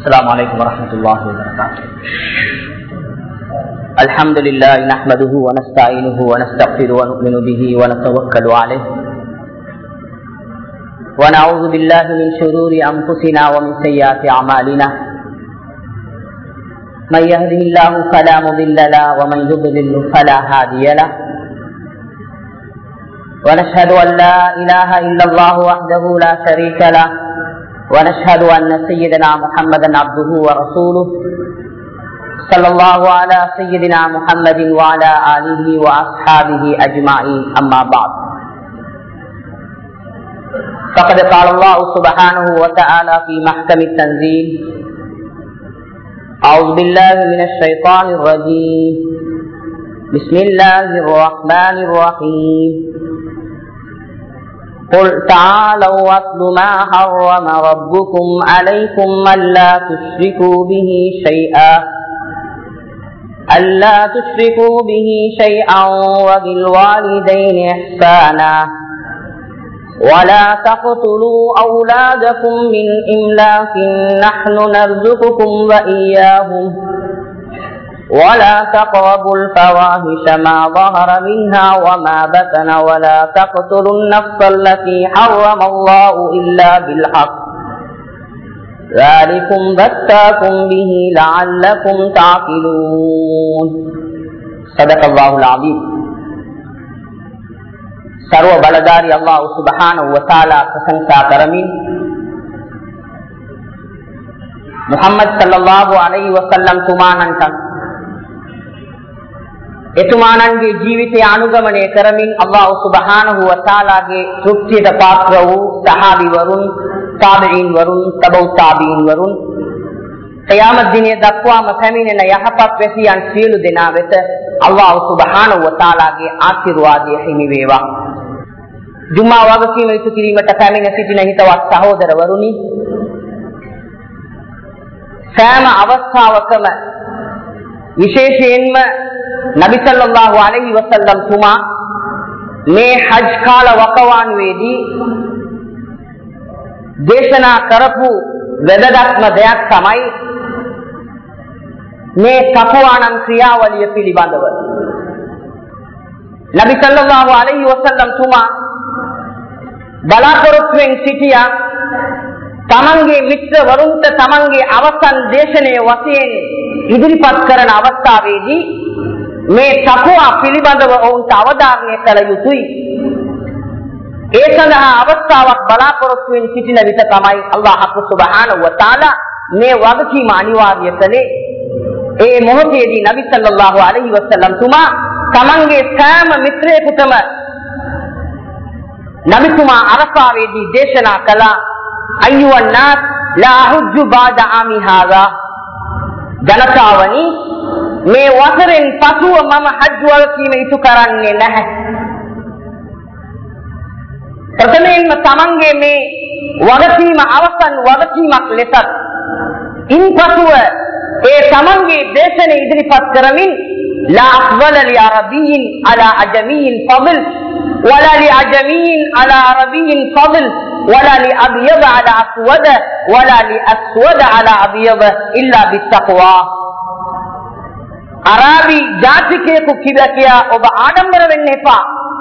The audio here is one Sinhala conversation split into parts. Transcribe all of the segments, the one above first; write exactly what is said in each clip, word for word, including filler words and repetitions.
السلام عليكم ورحمة الله وبركاته. الحمد لله نحمده ونستعينه ونستغفره ونؤمن به ونتوكل عليه ونعوذ بالله من شرور أنفسنا ومن سيئات أعمالنا. من يهده الله فلا مضل له ومن يضلل فلا هادي له. ونشهد أن لا إله إلا الله وحده لا شريك له ونشهد أن سيدنا محمدا عبده ورسوله صلى الله على سيدنا محمد وعلى آله وأصحابه أجمعين. أما بعد، فقد قال الله سبحانه وتعالى في محكم التنزيل: أعوذ بالله من الشيطان الرجيم، بسم الله الرحمن الرحيم. قل تعالوا واتل ما حرم ربكم عليكم ألا تشركوا به شيئا ألا تشركوا به شيئا وبالوالدين إحسانا ولا تقتلوا أولادكم من إملاق نحن نرزقكم وإياهم ولا تقربوا الفواحش ما ظهر منها وما بطن ولا تقتلوا النفس التي حرم الله إلا بالحق ذلكم وصاكم به لعلكم تعقلون. صدق الله العظيم. सर्व बलदारी अल्लाह सुब्हानहु व तआला प्रशंसा करमिन मुहम्मद सल्लल्लाहु अलैहि वसल्लम तुमानंत එතුමාණන්ගේ ජීවිතය අනුගමනය කරමින් අල්ලාහ් සුබ්හානහු වතාලාගේ තෘප්තියට පාත්‍ර වූ සහාබි වරුන්, තාබීන් වරුන්, තබූ තාබීන් වරුන් क़යාමත් දිනය දක්වාම පැමිණෙන යහපත් වැසියන් සියලු දෙනා වෙත අල්ලාහ් සුබ්හානහු වතාලාගේ ආශිර්වාදය හිමි වේවා. ජුම්මා වගකීම ඉටු කිරීමට පැමිණ සිටින හිතවත් සහෝදරවරුනි, සෑම අවස්ථාවකම විශේෂයෙන්ම නබි සල්ලල්ලාහු අලයිහි වසල්ලම් තුමා මේ හජ් කාල වකවානුවේදී දේශනා කරපු වැදගත්ම දෙයක් තමයි මේ තක්වානම් ක්‍රියාවලිය පිළිබඳව. නබි සල්ලල්ලාහු අලයිහි වසල්ලම් තුමා බලාපොරොත්තුෙන් සිටියා තමන්ගේ මිත්‍රවරුන්ට තමන්ගේ අවසන් දේශනය වශයෙන් ඉදිරිපත් කරන අවස්ථාවේදී මේ තක්වා පිළිබඳව ඔවුන්ට අවධාරණය කළ යුතුයි. ඒ සඳහා අවස්ථාවක් බලාපොරොත්තුෙන් සිටින විට තමයි අල්ලාහ් සුබ්හානහු වතාලා මේ වගකීම අනිවාර්ය කළේ. ඒ මොහොතේදී නබි සල්ලල්ලාහු අලයිහි වසල්ලම් තුමා තමන්ගේ සෑම මිත්‍රයෙකුටම නබිතුමා අරෆාවේදී දේශනා කළා: අයියුවන් නාස් ලා හුජ්ජු බාද ආමි හාදා. ජනතාවනි, මේ වසරෙන් පසුව මම හජ් වගකීම ඉටු කරන්නේ නැහැ. ප්‍රථමයෙන්ම තමන්ගේ මේ වගකීම අවසන් වගකීමක් ලෙසත් ඉන්පසුව ඒ තමන්ගේ දේශන ඉදිරිපත් කරමින් ලා අෆ්වල ලි අරබියින් අලා අජමියින් ෆضل ولا لعجمي على عربي فضل ولا لأبيض على أسود ولا لأسود على أبيض إلا بالتقوى. අරාබි ජාතිකයෙකු කිව්වා කියා ඔබ ආඩම්බර වෙන්න එපා.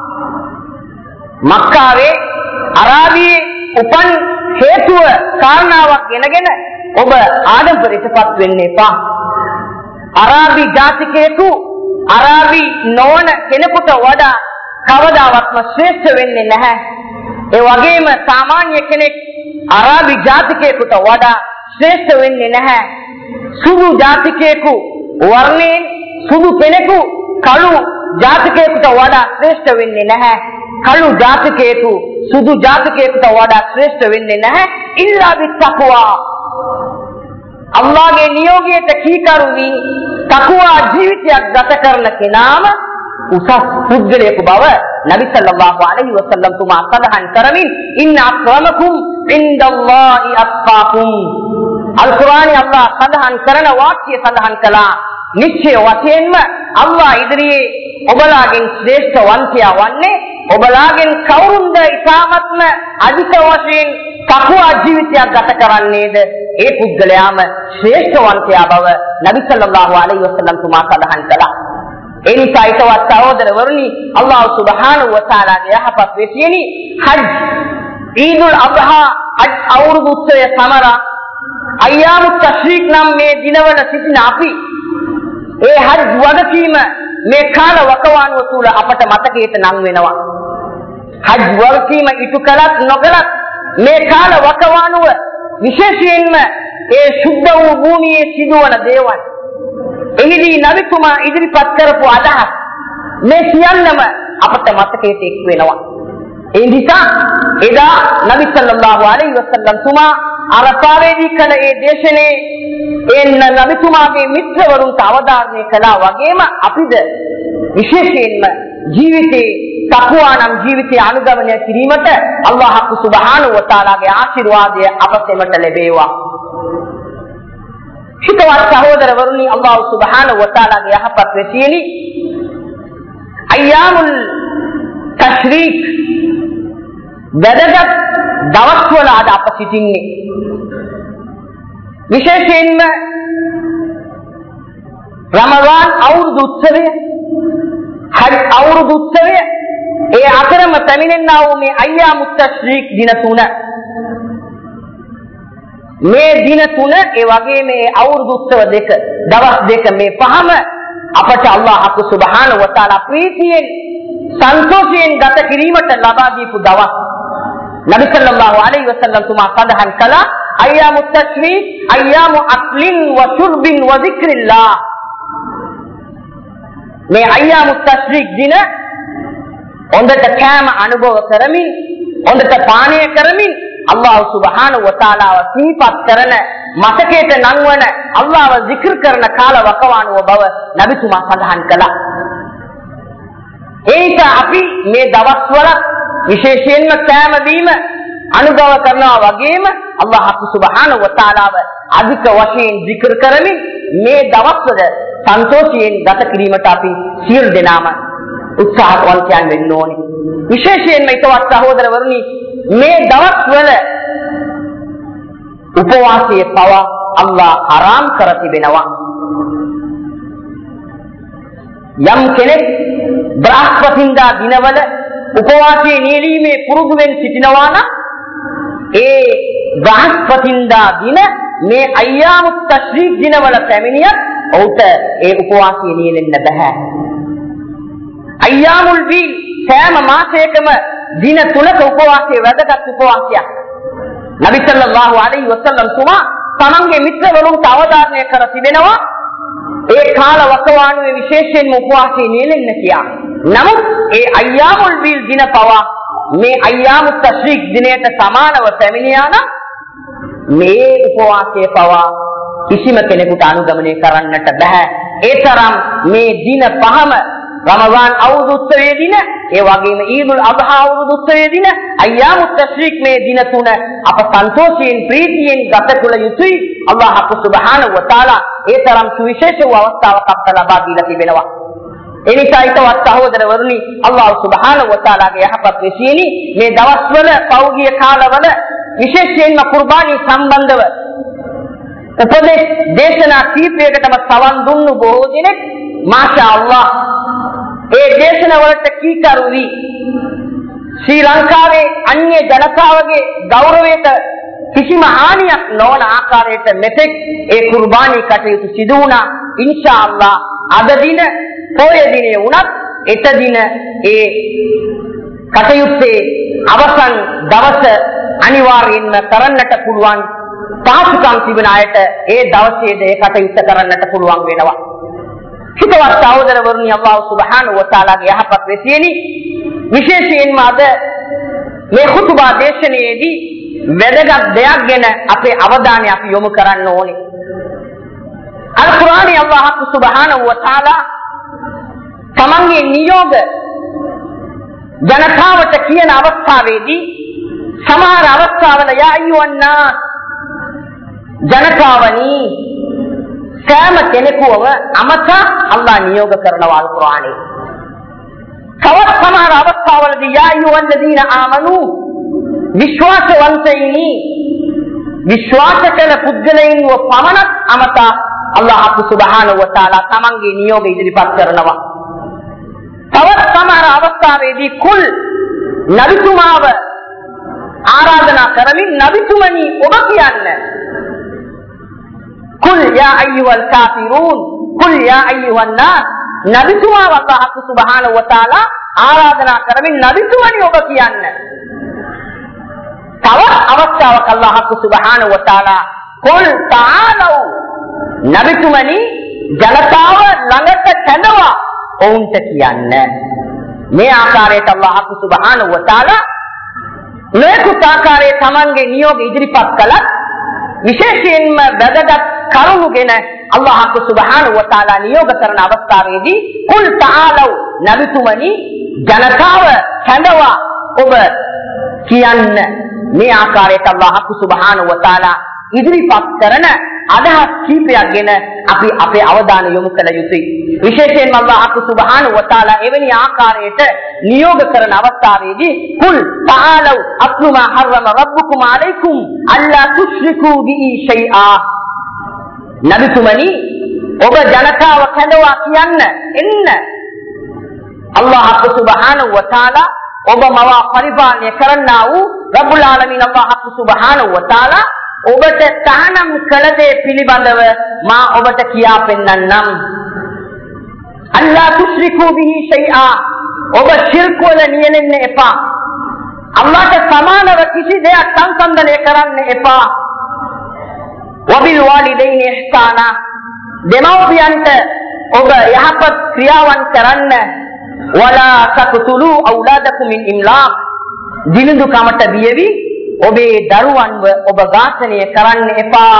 මක්කාවේ අරාබියේ උපන් හේතුව කාරණාවක් ගෙනගෙන ඔබ ආඩම්බරයටපත් වෙන්න එපා. අරාබි ජාතිකයෙකු අරාබි නොවන කෙනෙකුට වඩා කවදාවත්ම ශ්‍රේෂ්ඨ වෙන්නේ නැහැ. ඒ වගේම සාමාන්‍ය කෙනෙක් අරාබි ජාතිකයෙකුට වඩා ශ්‍රේෂ්ඨ වෙන්නේ නැහැ. සුදු ජාතිකයෙකු වර්ණයෙන් සුදු කෙනෙකු කළු ජාතිකයෙකුට වඩා ශ්‍රේෂ්ඨ වෙන්නේ නැහැ. කළු ජාතිකයෙකු සුදු ජාතිකයෙකුට වඩා ශ්‍රේෂ්ඨ වෙන්නේ නැහැ. ඉල්ලා බිත්තක්වා. අල්ලාහගේ නියෝගයට කීකරු වී තක්වා ජීවිතයක් ගත කරන කෙනාම උසස් පුද්ගලයෙකු බව නබි සල්ලල්ලාහු අලයිහි වසල්ලම් තුමා සඳහන් කරමින් ඉන්න අක්‍රමකුම් ඉන්දල්ලාහි අත්කාකුම්. අල් කුර්ආනයේ අල්ලාහ් සඳහන් කරන වාක්‍ය සඳහන් කළා, නිශ්චය වශයෙන්ම අල්ලාහ් ඉදිරියේ ඔබලාගෙන් ශ්‍රේෂ්ඨ වන්තයා වන්නේ ඔබලාගෙන් කවුරුන්ද ඉතාමත්ම අධික වශයෙන් තක්වා ජීවිතයක් ගත කරන්නේද? ඒ පුද්ගලයාම ශ්‍රේෂ්ඨවන්තයා බව නබි සල්ලල්ලාහු අලයිහි වසල්ලම් තුමා සඳහන් කළා. ඒ නිසා ඊටවත් සහෝදරවරුනි, අල්ලාහ් සුබ්හානහු වතාලාගේ යහපත් වෙතියනි හජ් ඊදුල් අද්හා හජ් අවුරුදු උත්සවය සමරා අයියාමු තශ්රීක් නම් මේ දිනවල සිටින අපි ඒ හජ් වගකීම මේ කාල වකවානුව තුල අපට මතකයට නම් වෙනවා. හජ් වගකීම ඉටු කළත් නොකළත් මේ කාල වකවානුව විශේෂයෙන්ම ඒ සුද්ධ වූ භූමියේ සිදුවන දේවල් එහිදී නබිතුමා ඉදිරිපත් කරපු අදහස් මේ සියල්ලම අපට මතකයට එක් වෙනවා. ඒ නිසා එදා නබි සල්ලල්ලාහු අලයිහි වසල්ලම් තුමා අරෆාවේදී කළ ඒ දේශනේ එන්න නබිතුමාගේ මිත්‍රවරුන්ට අවධාරණය කළා වගේම අපිද විශේෂයෙන්ම ජීවිතේ තක්වා නම් ජීවිතය අනුගමනය කිරීමට අල්ලාහ් සුබ්හානහු වතාලාගේ ආශිර්වාදය අපසෙමට ලැබේවා. හිතවත් සහෝදරවරුනි, අල්ලාහ් සුබ්හානහු වතාලාගේ යහපත් වෙතියනි අයියාමුල් තශ්රීක් වැදගත් දවස්වල අද අප සිටින්නේ. විශේෂයෙන්ම රමදාන් අවුරුදු උත්සවය, හජ් අවුරුදු උත්සවය, ඒ අතරම පැමිණෙනා වූ මේ අයියාමුත් තශ්රීක් දින තුන, මේ දින තුන ඒ වගේ මේ අවුරුදු උත්සව දෙක දවස් දෙක මේ පහම අපට අල්ලාහ් සුබ්හානහු වතාලා ප්‍රීතියෙන් සන්තෝෂයෙන් ගත කිරීමට ලබා දීපු දවස්. නබි සල්ලල්ලාහු අලයිහි වසල්ලම් තුමා සඳහන් කළා අයියාමුත් තශ්රීක් අයියාමු අක්ලින් ව ශුර්බින් ව දික්රිල්ලාහ්. මේ අයියාමුත් තශ්රීක් දින හොඳට කෑම අනුභව කරමින් හොඳට පානය කරමින් අල්ලාහ් සුබ්හානහු වතාලාව සිහිපත් කරන මතකයට නංවන අල්ලාහව zikr කරන කාල වකවානුව බව නබිතුමා සඳහන් කළා. ඒක අපි මේ දවස්වල විශේෂයෙන්ම කෑම බීම අනුභව කරනවා වගේම අල්ලාහ් සුබ්හානහු වතාලාව අධික වශයෙන් zikr කරමින් මේ දවස්වල සන්තෝෂයෙන් ගත කිරීමට අපි සියලු දෙනාම උත්සාහවන්තයන් වෙන්න ඕනේ. විශේෂයෙන්ම ඊටවත් සහෝදරවරුනි, මේ දවස්වල උපවාසයේ පවා අල්ලාහ් හරාම් කර තිබෙනවා. යම් කෙනෙක් බ්‍රහස්පතින්දා දිනවල උපවාසයේ නියැලීමේ පුරුදුවෙන් සිටිනවා නම් ඒ බ්‍රහස්පතින්දා දින මේ අයියාමුත් තශ්රීක් දිනවල පැමිණියත් ඔහුට ඒ උපවාසයේ නියැලෙන්න බෑ. අයියාමුල් බීල් සෑම මාසයකම දින තුනක උපවාසයේ වැදගත් උපවාසයක්. නබි සල්ලල්ලාහු අලයිහි වසල්ලම් තුමා තමන්ගේ මිත්‍රවරුන්ට අවධාරණය කර තිබෙනවා ඒ කාල වකවානුවේ විශේෂයෙන්ම උපවාසයේ නියැලෙන්න කියා. නමුත් ඒ අයියාමුල් බීල් දින පවා මේ අයියාමුත් තශ්රීක් දිනයට සමානව පැමිණියා නම් මේ උපවාසයේ පවා කිසිම කෙනෙකුට අනුගමනය කරන්නට බෑ. ඒ තරම් මේ දින පහම රමදාන් අවුරුදු උත්සවයේ දින, ඒ වගේම ඊදුල් අද්හා අවුරුදු උත්සවයේ දින, අයියාමුත් තශ්රීක් මේ දින තුන අප සන්තෝෂයෙන් ප්‍රීතියෙන් ගත කළ යුතුයි. අල්ලාහ් සුබ්හානහු වතාලා ඒ තරම් සුවිශේෂ වූ අවස්ථාවක් අපට ලබා දීලා තිබෙනවා. ඒ නිසා ඊටවත් සහෝදරවරුනි, අල්ලාහ් සුබ්හානහු වතාලාගේ යහපත් වෙසියනි මේ දවස්වල පෞගිය කාලවල විශේෂයෙන්ම කුර්බානී සම්බන්ධව උපදේශ දේශනා කීපයකටම සවන් දුන්නු බොහෝ දෙනෙක් මාෂා අල්ලාහ් ඒ දේශනවලට කීකරු වී ශ්‍රී ලංකාවේ අන්‍ය ජනතාවගේ ගෞරවයට කිසිම හානියක් නොවන ආකාරයට මෙතෙක් ඒ කුර්බානී කටයුතු සිදු වුණා. ඉන්ෂා අල්ලාහ් අද දින පොය දිනේ වුණත් එත දින ඒ කටයුත්තේ අවසන් දවස අනිවාර්යයෙන්ම කරන්නට පුළුවන්. පාසුකම් තිබෙන අයට ඒ දවසේද ඒ කටයුත්ත කරන්නට පුළුවන් වෙනවා. හිතවත් සහෝදරවරුනි, අල්ලාහ් සුබ්හානහු වතාලාගේ යහපත් වෙතියනි විශේෂයෙන්ම අද මේ ඛුතුබා දේශනාවේදී වැදගත් දෙයක් ගැන අපේ අවධානය අපි යොමු කරන්න ඕනේ. අල් කුර්ආනයේ අල්ලාහ් සුබ්හානහු වතාලා තමන්ගේ නියෝග ජනතාවට කියන අවස්ථාවේදී සමහර අවස්ථාවල යා අයියුන්නාස් ජනතාවනි සෑම කෙනෙකුව අමතා අල්ලාහ් නියෝග කරනවා අල් කුර්ආනයේ. තවත් සමහර අවස්ථාවලදී යා අයුහල්ලදීන ආමනු විශ්වාසවන්තයිනි විශ්වාස කළ පුද්ගලයින්ව පමණක් අමතා අල්ලාහ් සුබ්හානහු වතාලා තමන්ගේ නියෝග ඉදිරිපත් කරනවා. තවත් සමහර අවස්ථාවේදී කුල් නබිතුමාව ආරාධනා කරමින් නබිතුමනි ඔබ කියන්න කුල් යා අයියුල් කාෆිරූන් කුල් යා අයියුන් නාස් නබිතුමාව අල්ලාහ් සුබ්හානහු වතාලා ආරාධනා කරමින් නබිතුමනි ඔබ කියන්න. තවත් අවස්ථාවක් අල්ලාහ් සුබ්හානහු වතාලා කුල් තාලව් නබිතුමනි ජනතාව ළඟට කැඳවා ඔවුන්ට කියන්න. මේ ආකාරයට අල්ලාහ් සුබ්හානහු වතාලා මේකුත් ආකාරයේ තමන්ගේ නියෝග ඉදිරිපත් කළත් විශේෂයෙන්ම වැදගත් කරුණුගෙන අල්ලාහ් සුබ්හානහු වතාලා නියෝග කරන අවස්ථාවේදී කුල් තාලව් නබිතුමනි ජනතාව කැඳවා ඔබ කියන්න. මේ ආකාරයට අල්ලාහ් සුබ්හානහු වතාලා ඉදිරිපත් කරන අදහස් කීපයක් ගැන අපි අපේ අවධානය යොමු කළ යුතුයි. විශේෂයෙන්ම අල්ලාහ් සුබ්හානහු වතාලා එවැනි ආකාරයට නියෝග කරන අවස්ථාවේදී කුල් තාලව් අත්ලු මා හර්රම රබ්බුකුම් අලයිකුම් අල්ලා තුශ්රිකු බිහි ෂයිආ නබිතුමනි ඔබ ජනතාව කැඳවා කියන්න එන්න අල්ලාහ් සුබ්හානහු වතාලා ඔබ මවා පරිපාලනය කරන්නා වූ රබ්බුල් ආලමීන් අල්ලාහ් සුබ්හානහු වතාලා ඔබට තහනම් කළ දේ පිළිබඳව මා ඔබට කියා පෙන්නන්නම්. අල්ලා තුශ්රිකු බිහි ෂයිආ ඔබ ශිර්ක් වල නියැලෙන්න එපා. අල්ලාහට සමානව කිසි දෙයක් සංසන්දනය කරන්න එපා. වබිල් වාලිදයිනි ඉහ්සානා දෙමව්පියන්ට ඔබ යහපත් ක්‍රියාවන් කරන්න. වලා තක්තුලු අවලාදකුම් මින් ඉම්ලාක් දිනුදු කමට බියවි ඔබේ දරුවන්ව ඔබ ඝාතනය කරන්න එපා.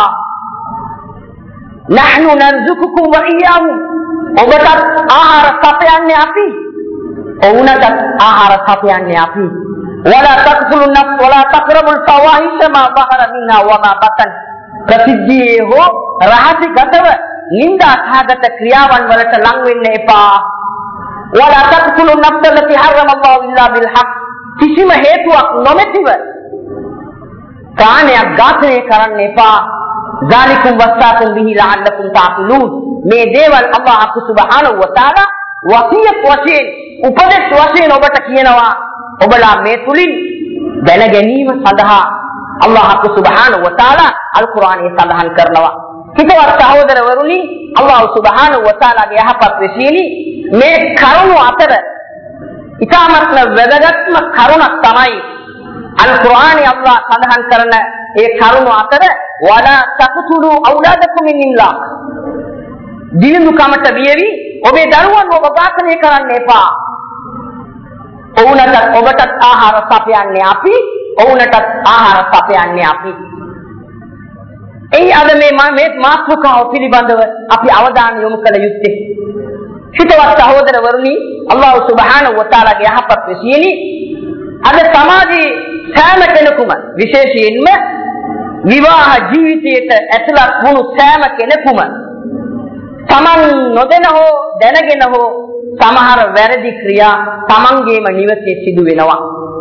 නහ්නු නර්සුකුකුම් ව ඉයාහුම් ඔබට ආහාර සපයන්නේ අපි ඔවුන්ට ආහාර සපයන්නේ අපි. වලා තක්තුලු නෆ්ස් වලා තක්රබුල් ෆවාහිෂ මා ظهر منها وما بطن ප්‍රසිද්ධියේ හෝ රහසිගතව නින්දා සහගත ක්‍රියාවන් වලට ලං වෙන්න එපා. වලා තක්තුලු නෆ්ස් التي حرم الله الا بالحق කිසිම හේතුවක් නොමැතිව කාණයක් ඝාතනය කරන්න එපා. ذالکم وصاکم به لعلکم تعقلون මේ දේවල් අල්ලාහ් සුබ්හානහු වතාලා වසියත් වශයෙන් උපදෙස් වශයෙන් ඔබට කියනවා. ඔබලා මේ තුලින් දැන ගැනීම සඳහා අල්ලාහ් සුබ්හානහු වතාලා අල් කුර්ආනයේ සඳහන් කරනවා. හිතවත් සහෝදරවරුනි අල්ලාහ් සුබ්හානහු වතාලාගේ යහපත් වෙසියනි මේ කරුණු අතර ඉතාමත්ම වැදගත්ම කරුණක් තමයි අල් කුර්ආනයේ අල්ලාහ් සඳහන් කරන ඒ කරුණු අතර වලා තක්තුලු අවලාදකුම් මින් ඉම්ලාක් දිනුදු කමට බියවි ඔබේ දරුවන් ඔබ ඝාතනය කරන්න එපා. ඔවුන්ට ඔබට ආහාර සපයන්නේ අපි ඔවුන්ට ආහාර සපයන්නේ අපි. එයි අද මේ මේ මාතෘකාව පිළිබඳව අපි අවධානය යොමු කළ යුත්තේ. හිතවත් සහෝදරවරුනි අල්ලාහ් සුබ්හානහු වතාලාගේ යහපත් වෙසියනි අද සමාජයේ සෑම කෙනෙකුම විශේෂයෙන්ම විවාහ ජීවිතයට ඇතුළත් වුණු සෑම කෙනෙකුම තමන් නොදැන හෝ දැනගෙන හෝ සමහර වැරදි ක්‍රියා තමන්ගේම නිවසේ සිදු වෙනවා.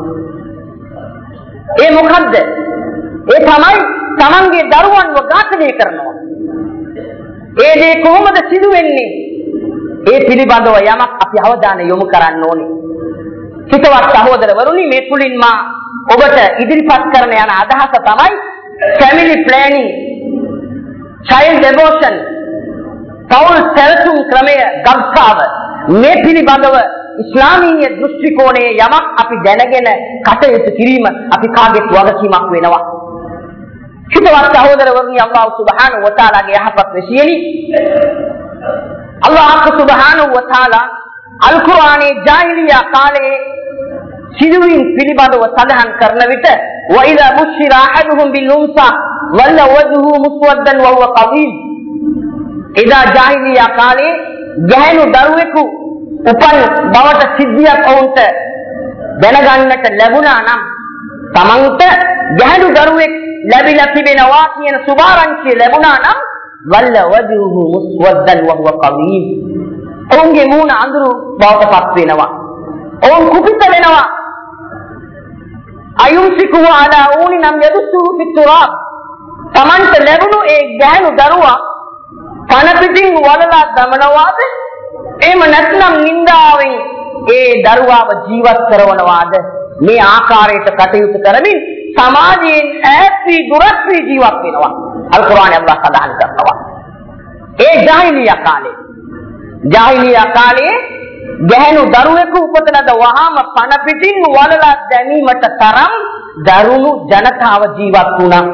ඒ මොකද්ද? ඒ තමයි තමන්ගේ දරුවන්ව ඝාතනය කරනවා. ඒ දේ කොහොමද සිදු වෙන්නේ? ඒ පිළිබඳව යමක් අපි අවධානය යොමු කරන්න ඕනේ. හිතවත් සහෝදරවරුනි මේ තුලින් මා ඔබට ඉදිරිපත් කරන යන අදහස තමයි family planning, child abortion, පෞල් සැලසුම් ක්‍රමය ගබ්සාව. මේ පිළිබඳව ඉස්ලාමීය දෘෂ්ටි කෝණයේ යමක් අපි දැනගෙන කටයුතු කිරීම අපි කාගේත් වගකීමක් වෙනවා. හිතවත් සහෝදරවරුනි අල්ලාහ් සුබ්හානහු වතාලාගේ යහපත් වෙසියනි අල්ලාහ් සුබ්හානහු වතාලා අල් කුර්ආනයේ ජාහිලියා කාලයේ සිදුවීම් පිළිබඳව සඳහන් කරන විට وَإِذَا بُشِّرَ أَحَدُهُمْ بِالْأُنثَى وَلَّ وَجْهُهُ مُسْوَدًّا وَهُوَ قَضِيمٌ එදා ජාහිලියා කාලේ ගැහැණු දරුවෙකු උපන් බවට සිද්ධියක් වුන්ට දැනගන්නට ලැබුණා නම් තමන්ට ගැහැණු දරුවෙක් ලැබිලා තිබෙනවා කියන සුභාරංචිය ලැබුණා නම් وَلَّ وَجْهُهُ مُسْوَدًّا وَهُوَ قَضِيمٌ ඔවුන්ගේ මූණ අඳුරු බවට පත් වෙනවා. ඔවුන් කුපිත වෙනවා. අයුම්සිකු අලා ඌනි නම් යදුසු පිටුරා. Tamanta ලැබුණු ඒ ගැහණු දරුවා පණ පිටින් වලලා දමනවාද? එහෙම නැත්නම් නින්දාවෙන් ඒ දරුවාව ජීවත් කරවනවාද? මේ ආකාරයට කටයුතු කරමින් සමාජයෙන් ඈත් වී දුරස් වී ජීවත් වෙනවා. අල් කුර්ආනයේ අල්ලාහ් සඳහන් කරනවා. ඒ ජාහිලියා කාලේ ජාහිලියා කාලේ ගැහණු දරුවෙකු උපතනද වහාම පණ පිටින් වලලා දැමීමට තරම් දරුණු ජනතාව ජීවත් වුණා.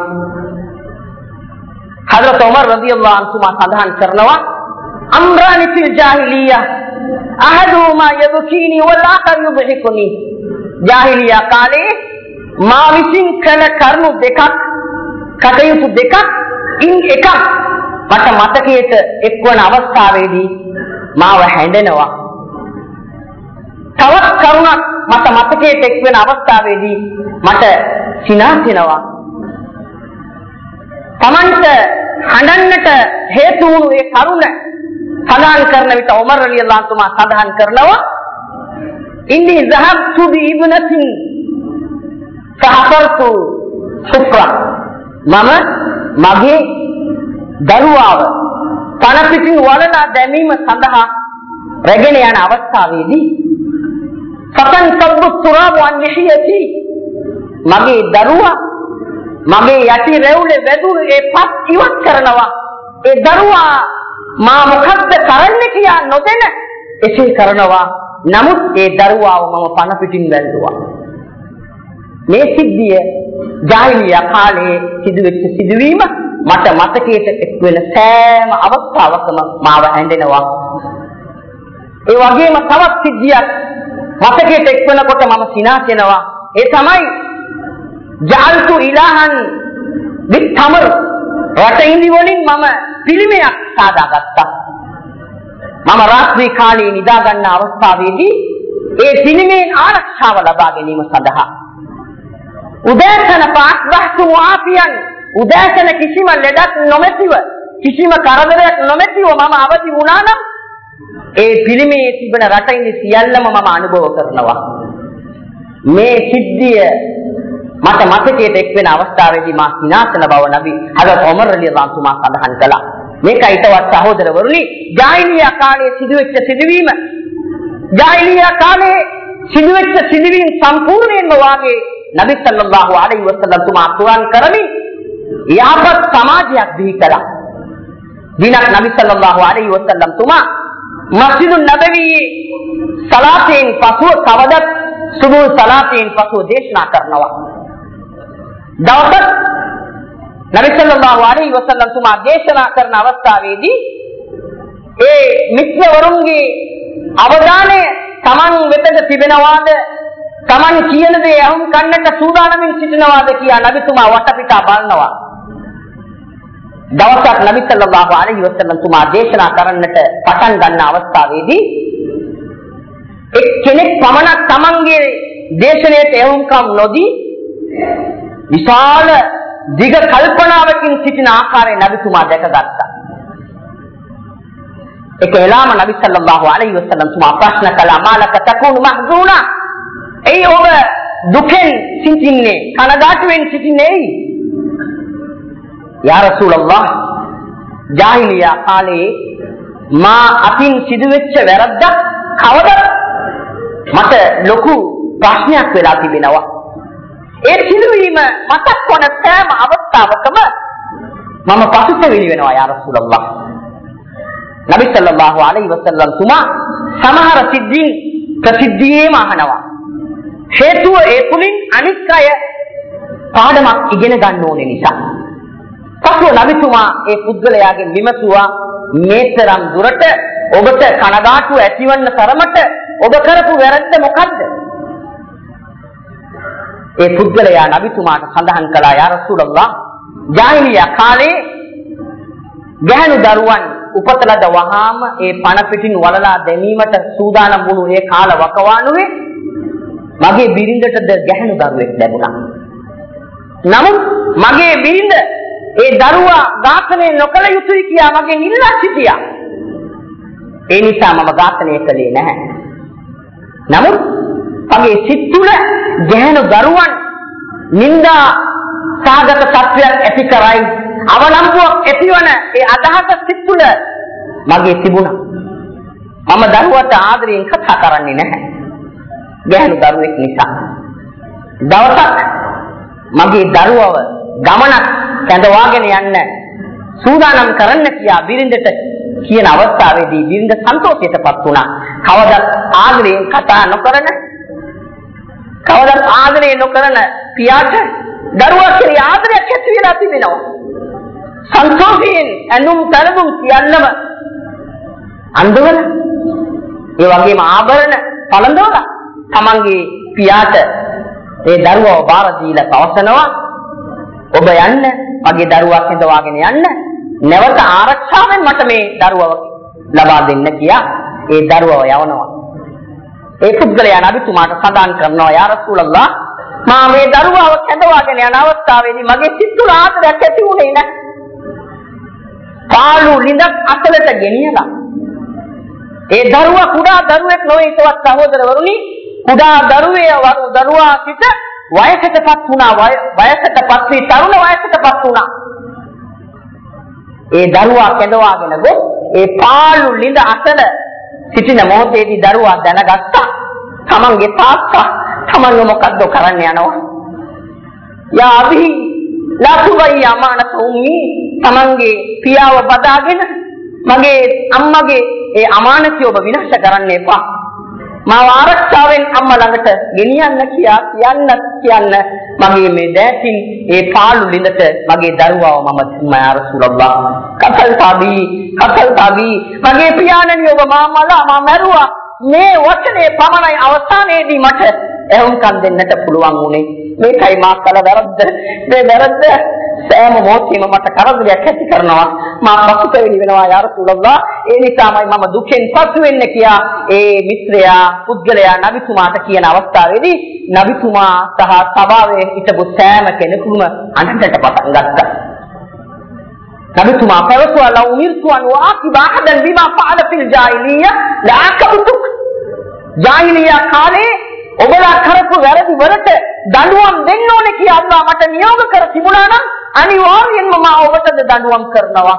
හදරත් උමර් රදියල්ලාහු අන්හුමා සඳහන් කරනවා අම්රානි ෆිල් ජාහිලියා අහදුමා යබකීනි වල් ආඛර් යුබහිකුනි. ජාහිලියා කාලේ මා විසින් කළ කරුණු දෙකක් කටයුතු දෙකක් ඉන් එකක් මට මතකයට එක්වන අවස්ථාවේදී මාව හැඬෙනවා. තවත් කරුණක් මට මතකයට එක්වෙන අවස්ථාවේදී මට සිනාසෙනවා. තමන්ට හඬන්නට හේතු වුණු ඒ කරුණ සඳහන් කරන විට උමර් රලියල්ලාහු අන්හු සඳහන් කරනවා ඉන්නි ذهبت بابنة فحفرت سفرة. මම මගේ දරුවාව පණ පිටින් වලලා දැමීම සඳහා රැගෙන යන අවස්ථාවේදී සතන් සබ්බු තුරාබ අන්හියති. මගේ දරුවා මගේ යටි රැවුලේ වැදුණු ඒ පස් ඉවත් කරනවා. ඒ දරුවා මා මොකද්ද කරන්නේ කියා නොදැන එසේ කරනවා. නමුත් ඒ දරුවාව මම පණ පිටින් වැල්ලුවා. මේ සිද්ධිය ජාහිලියා කාලේ සිදුවෙච්ච සිදුවීම මට මතකයට එක්වෙන සෑම අවස්ථාවකම මාව හැඬෙනවා. ඒ වගේම තවත් සිද්ධියක් මතකයට එක්වෙනකොට මම සිනාසෙනවා. ඒ තමයි ජාල්තු ඉලාහන් විත්තමර්. රට ඉන්දි වලින් මම පිළිමයක් සාදාගත්තා. මම රාත්‍රී කාලේ නිදා ගන්න අවස්ථාවේදී ඒ පිළිමයෙන් ආරක්ෂාව ලබා ගැනීම සඳහා උදෑසන පාස්බහතු ආපියන් උදෑසන කිසිම ලෙඩක් නොමැතිව කිසිම කරදරයක් නොමැතිව මම අවදි වුණා නම් ඒ පිළිමයේ තිබෙන රටින් සියල්ලම මම අනුභව කරනවා. මේ සිද්ධිය මට මතකයට එක්වෙන අවස්ථාවේදී මා සිනාසන බව නබි හදරත් උමර් රලියල්ලාහු අන්හු සඳහන් කළා. මේකයිතවත් සහෝදරවරුනි ජාහිලියා කාලයේ සිදුවෙච්ච සිදුවීම ජාහිලියා කාලයේ සිදුවෙච්ච සිදුවීම් සම්පූර්ණයෙන්ම වාගේ නබි සල්ලල්ලාහු අලයිහි වසල්ලම් තුමා කුරාන් කරමින් යහපත් සමාජයක් බිහි කළා. දිනක් නබි සල්ලල්ලාහු අලයිහි වසල්ලම් තුමා මස්ජිදුන් නබවියේ සලාතෙන් පසුව කවදත් සුබහ් සලාතෙන් පසුව දේශනා කරනවා. දවසක් නබි සල්ලල්ලාහු අලයිහි වසල්ලම් තුමා දේශනා කරන අවස්ථාවේදී ඒ මිත්‍රවරුන්ගේ අවධානය Taman වෙතට තිබෙනවාද Taman කියන දේ අහුම් කන්නට සූදානමින් සිටිනවාද කියා නබිතුමා වටපිටා බලනවා. දවසක් නබි සල්ලල්ලාහු අලයිහි වසල්ලම් තුමා දේශනා කරන්නට පටන් ගන්න අවස්ථාවේදී එක් කෙනෙක් පමණක් Tamanගේ දේශනාවට එහුම්කම් නොදී විශාල දිග කල්පනාවකින් සිටින ආකාරය නබිතුමා දැකගත්තා. ඒක එලාම නබි සල්ලල්ලාහු අලයිහි වසල්ලම් තුමා ප්‍රශ්න කළා මාලක තකුණු මහ්සූනා. ඒ ඔබ දුකෙන් සිටින්නේ කනගාටුවෙන් සිටින්නේ ඇයි? යා රසූලල්ලාහ් ජාහිලියා කාලේ මා අතින් සිදුවෙච්ච වැරද්දක් කවදද මට ලොකු ප්‍රශ්නයක් වෙලා තිබෙනවා. ඒ සිදුවීම මතක් වන සෑම අවස්ථාවකම මම පසුතැවිලි වෙනවා යා රසූලල්ලාහ්. නබි සල්ලල්ලාහු අලයිහි වසල්ලම් තුමා සමහර සිද්ධීන් ප්‍රසිද්ධියේම අහනවා. හේතුව ඒ තුලින් අනික් අය පාඩමක් ඉගෙන ගන්න ඕනේ නිසා. පසුව නබිතුමා ඒ පුද්ගලයාගෙන් විමසුවා මේතරම් දුරට ඔබට කනගාටුව ඇතිවන්න තරමට ඔබ කරපු වැරද්ද මොකද්ද? ඒ පුද්ගලයා නබිතුමාට සඳහන් කළා යා රසූලල්ලාහ් ජාහිලියා කාලේ ගැහණු දරුවන් උපත ලද වහාම ඒ පණ පිටින් වලලා දැමීමට සූදානම් වුණු ඒ කාල වකවානුවේ මගේ බිරිඳටද ගැහණු දරුවෙක් ලැබුණා. නමුත් මගේ බිරිඳ ඒ දරුවා ඝාතනය නොකළ යුතුයි කියා මගෙන් ඉල්ලා සිටියා. ඒ නිසා මම ඝාතනය කළේ නැහැ. නමුත් මගේ සිත් තුළ ගැහෙන දරුවන් නින්දා සාගත තත්වයක් ඇති කරයි අවලම්බුවක් ඇතිවන ඒ අදහස සිත් තුළ මගේ තිබුණා. මම දරුවට ආදරයෙන් කතා කරන්නේ නැහැ ගැහෙන දරුවෙක් නිසා. දවසක් මගේ දරුවව ගමනක් කැඳවාගෙන යන්න සූදානම් කරන්න කියා බිරිඳට කියන අවස්ථාවේදී බිරිඳ සන්තෝෂයටපත් වුණා. කවදත් ආදරයෙන් කතා නොකරන කවදත් ආදරය නොකරන පියාට දරුවා කෙරෙහි ආදරයක් ඇති වෙලා තිබෙනවා. සන්තෝෂයෙන් ඇඳුම් පැළඳුම් සියල්ලම අඳවන ඒ වගේම ආභරණ පළඳවලා තමන්ගේ පියාට ඒ දරුවව බාර දීලා පවසනවා ඔබ යන්න මගේ දරුවා කැඳවාගෙන යන්න නැවත ආරක්ෂාවෙන් මට මේ දරුවව ලබා දෙන්න කියා ඒ දරුවව යවනවා. ඒ පුද්ගලයා නබිතුමාට සඳහන් කරනවා යා රසූලල්ලාහ් මා මේ දරුවව කැඳවාගෙන යන අවස්ථාවේදී මගේ සිත් තුළ ආදරයක් ඇති වුණේ නැහැ. පාළු ලිඳක් අතලට ගෙනියලා ඒ දරුවා කුඩා දරුවෙක් නොවේ ඊටවත් සහෝදරවරුනි කුඩා දරුවේ වරු දරුවා සිට වයසටපත් වුණා වයසටපත් වී තරුණ වයසටපත් වුණා. ඒ දරුවා කැඳවාගෙන ගොස් ඒ පාළු ලිඳ අතල සිටින මොහොතේදී දරුවා දැනගත්තා තමන්ගේ තාත්තා තමන්ව මොකද්ද කරන්න යනවා. යා අබි ලාතුබයි අමානත උම්මි තමන්ගේ පියාව බදාගෙන මගේ අම්මගේ ඒ අමානතිය ඔබ විනාශ කරන්න එපා. මාව ආරක්ෂාවෙන් අම්මා ළඟට ගෙනියන්න කියා කියන්න කියන්න මගේ මේ දැසින් ඒ පාළු ලිඳට මගේ දරුවාව මම තුමා යා රසූලල්ලාහ් කතල් තාබි කතල් තාබි මගේ පියාණනි ඔබ මා මලා මා මරුවා මේ වචනේ පමණයි අවසානයේදී මට එහුම්කම් දෙන්නට පුළුවන් වුණේ. මේකයි මා කල වැරද්ද. මේ වැරද්ද සෑම මොහොතේම මට කරදරයක් ඇති කරනවා. මා පසුතැවිලි වෙනවා යා රසූලල්ලාහ්. ඒ නිසාමයි මම දුකෙන් පසු වෙන්න කියා ඒ මිත්‍රයා පුද්ගලයා නබිතුමාට කියන අවස්ථාවේදී නබිතුමා සහ සභාවේ හිටපු සෑම කෙනෙකුම අඬන්නට පටන් ගත්තා. නබිතුමා පැවසුවා ලා උමිර්තු අන් වාකිබ අහදන් බිමා ෆාල ෆිල් ජාහිලියා ලාකබතුක්. ජාහිලියා කාලේ ඔබලා කරපු වැරදි වලට දඬුවම් දෙන්න ඕනේ කියලා අල්ලා මට නියෝග කර තිබුණා නම් අනිවාර්යෙන්ම මම ඔබට දඬුවම් කරනවා.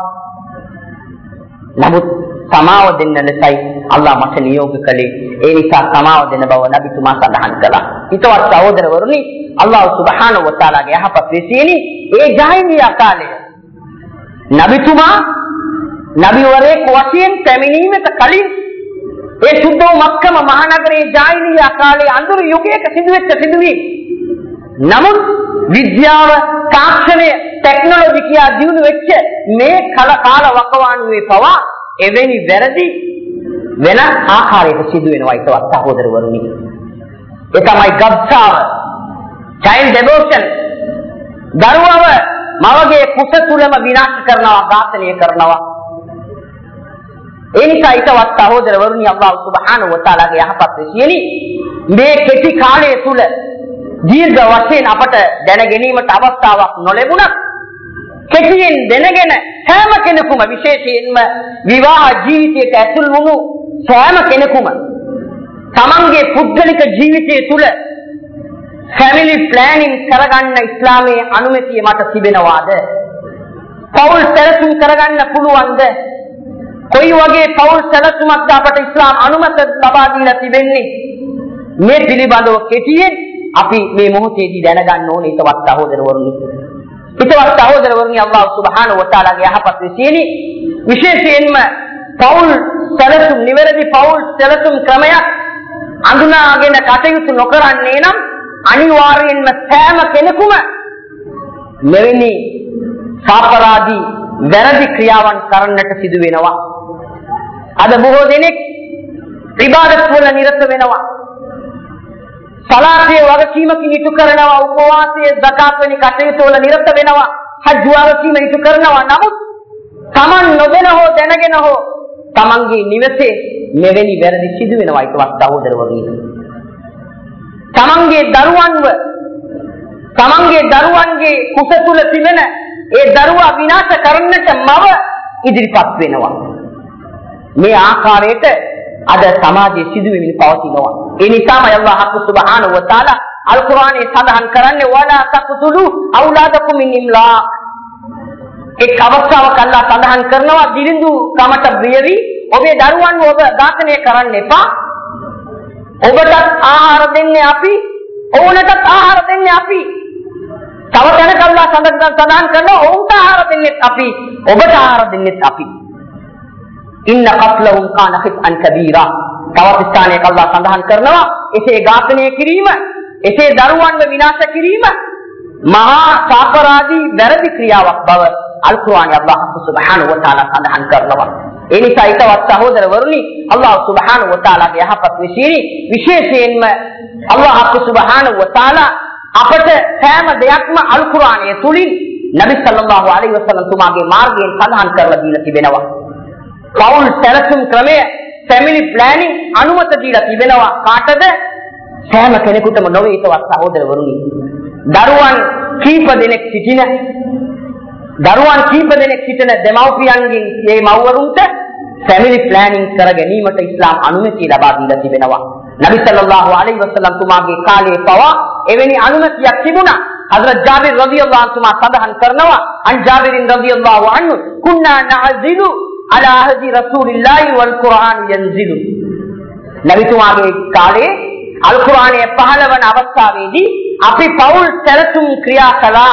නමුත් සමාව දෙන්න ලෙසයි අල්ලා මට නියෝග කළේ. ඒ නිසා සමාව දෙන බව නබිතුමා සඳහන් කළා. ඊටවත් සහෝදරවරුනි අල්ලාහ් සුබ්හානහු වතාලාගේ යහපත් වෙසියනි ඒ ජාහිලියා කාලේ නබිතුමා නබිවරයෙක් වශයෙන් පැමිණීමට කලින් ඒ සුද්ධ මක්කම මහනගරයේ ජාහිලියා කාලේ අඳුරු යුගයක සිදුවෙච්ච සිදුවීම්. නමුත් විද්‍යාව තාක්ෂණය ටෙක්නොලොජි කියා දියුණු වෙච්ච මේ කල කාල වකවානුවේ පවා එවැනි වැරදි වෙන ආකාරයකට සිදු වෙනවා ඊටවත් සහෝදරවරුනි. ඒ තමයි ගබ්සාව, child abortion. දරුවව මවගේ කුස තුලම විනාශ කරනවා, ඝාතනය කරනවා. ඒ නිසා ඊටවත් සහෝදරවරුනි අල්ලාහ් සුබ්හානහු වතාලාගේ යහපත් වෙසියනි මේ කෙටි කාලය තුල දීර්ඝ වශයෙන් අපට දැන ගැනීමට අවස්ථාවක් නොලැබුණත් කෙටියෙන් දැනගෙන සෑම කෙනෙකුම විශේෂයෙන්ම විවාහ ජීවිතයට ඇතුල් වුණු සෑම කෙනෙකුම තමන්ගේ පුද්ගලික ජීවිතය තුළ ෆැමිලි ප්ලෑනින් කරගන්න ඉස්ලාමයේ අනුමැතිය මට තිබෙනවාද? පෞල් සැලසුම් කරගන්න පුළුවන්ද? කොයි වගේ පෞල් සැලසුමක්ද අපට ඉස්ලාම් අනුමත ලබා දීලා තිබෙන්නේ? මේ පිළිබඳව කෙටියෙන් අපි මේ මොහොතේදී දැනගන්න ඕනේ ඊටවත් සහෝදරවරුනි. ඊටවත් සහෝදරවරුනි අල්ලාහ් සුබ්හානහු වතාලාගේ යහපත් වෙසියනි විශේෂයෙන්ම පෞල් සැලසුම් නිවැරදි පෞල් සැලසුම් ක්‍රමයක් අඳුනාගෙන කටයුතු නොකරන්නේ නම් අනිවාර්යෙන්ම සෑම කෙනෙකුම මෙවැනි සාපරාදී වැරදි ක්‍රියාවන් කරන්නට සිදු වෙනවා. අද බොහෝ දෙනෙක් ඉබාදත් වල නිරත වෙනවා. සලාතේ වගකීමකින් ඉටු කරනවා, උපවාසයේ සකාත් වැනි කටයුතු වල නිරත වෙනවා, හජ් වගකීම ඉටු කරනවා. නමුත් Taman නොදැන හෝ දැනගෙන හෝ Tamanගේ නිවසේ මෙවැනි වැරදි සිදු වෙනවා ඊටවත් සහෝදරවරුනි. Tamanගේ දරුවන්ව Tamanගේ දරුවන්ගේ කුස තුල තිබෙන ඒ දරුවා විනාශ කරන්නට මව ඉදිරිපත් වෙනවා. මේ ආකාරයට අද සමාජයේ සිදුවෙමින් පවතිනවා. ඒ නිසාම අල්ලාහ් සුබ්හානහු වතාලා අල් කුර්ආනයේ සඳහන් කරන්නේ වලා තක්තුලු අවලාදකුම් මින් ඉම්ලාක්. එක් අවස්ථාවක අල්ලාහ් සඳහන් කරනවා දිලිඳු කමට බියවි ඔබේ දරුවන්ව ඔබ ඝාතනය කරන්න එපා. ඔබටත් ආහාර දෙන්නේ අපි, ඕනටත් ආහාර දෙන්නේ අපි. තව තැනක අල්ලාහ් සඳහන් කරනවා ඔවුන්ට ආහාර දෙන්නේ අපි, ඔබට ආහාර දෙන්නේ අපි. ඉන්න කත්ලහුම් කාන ඛිත්අන් කබීරා. තවත් ස්ථානයක අල්ලාහ් සඳහන් කරනවා එසේ ඝාතනය කිරීම, එසේ දරුවන්ව විනාශ කිරීම මහා සාපරාදී වැරදි ක්‍රියාවක් බව අල් කුර්ආනයේ අල්ලාහ් සුබ්හානහු වතාලා සඳහන් කරනවා. ඒ නිසා ඊටවත් සහෝදරවරුනි අල්ලාහ් සුබ්හානහු වතාලාගේ යහපත් විශේෂී විශේෂයෙන්ම අල්ලාහ් සුබ්හානහු වතාලා අපට සෑම දෙයක්ම අල් කුර්ආනයේ තුලින් නබි සල්ලල්ලාහු අලයිහි වසල්ලම් තුමාගේ මාර්ගයෙන් සඳහන් කරලා දීලා තිබෙනවා. පෞල් සැලසුම් ක්‍රමය, ෆැමිලි ප්ලෑනින් අනුමත දීලා තිබෙනවා. කාටද? සෑම කෙනෙකුටම නොවේ ඊටවත් සහෝදරවරුනි. දරුවන් කීප දෙනෙක් සිටින දරුවන් කීප දෙනෙක් සිටින දෙමව්පියන්ගෙන් මේ මව්වරුන්ට ෆැමිලි ප්ලෑනින් කර ගැනීමට ඉස්ලාම් අනුමැතිය ලබා දීලා තිබෙනවා. නබි සල්ලල්ලාහු අලයිහි වසල්ලම් තුමාගේ කාලයේ පවා එවැනි අනුමැතියක් තිබුණා. හදරත් ජාබිර් රදියල්ලාහු අන්හු තුමා සඳහන් කරනවා අන් ජාබිරින් රදියල්ලාහු අන්හු කුන්නා නඅසිලු අලා අහදි රසූලිල්ලාහි වල් කුර්ආන් යන්සිලු. නබි තුමාගේ කාලේ අල් කුර්ආනයේ පහළ වන අවස්ථාවේදී අපි පෞල් සැලසුම් ක්‍රියා කළා.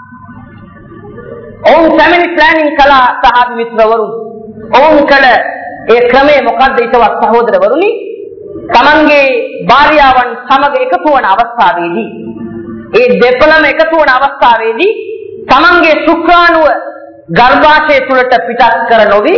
ඔවුන් ෆැමිලි ප්ලෑනින් කළා සහාබි මිත්‍රවරුන්. ඔවුන් කළ ඒ ක්‍රමය මොකද්ද ඊටවත් සහෝදරවරුනි? තමන්ගේ භාර්යාවන් සමග එකතු වන අවස්ථාවේදී, ඒ දෙපළම එකතු වන අවස්ථාවේදී තමන්ගේ ශුක්‍රාණුව ගර්භාෂය තුළට පිටත් කර නොවි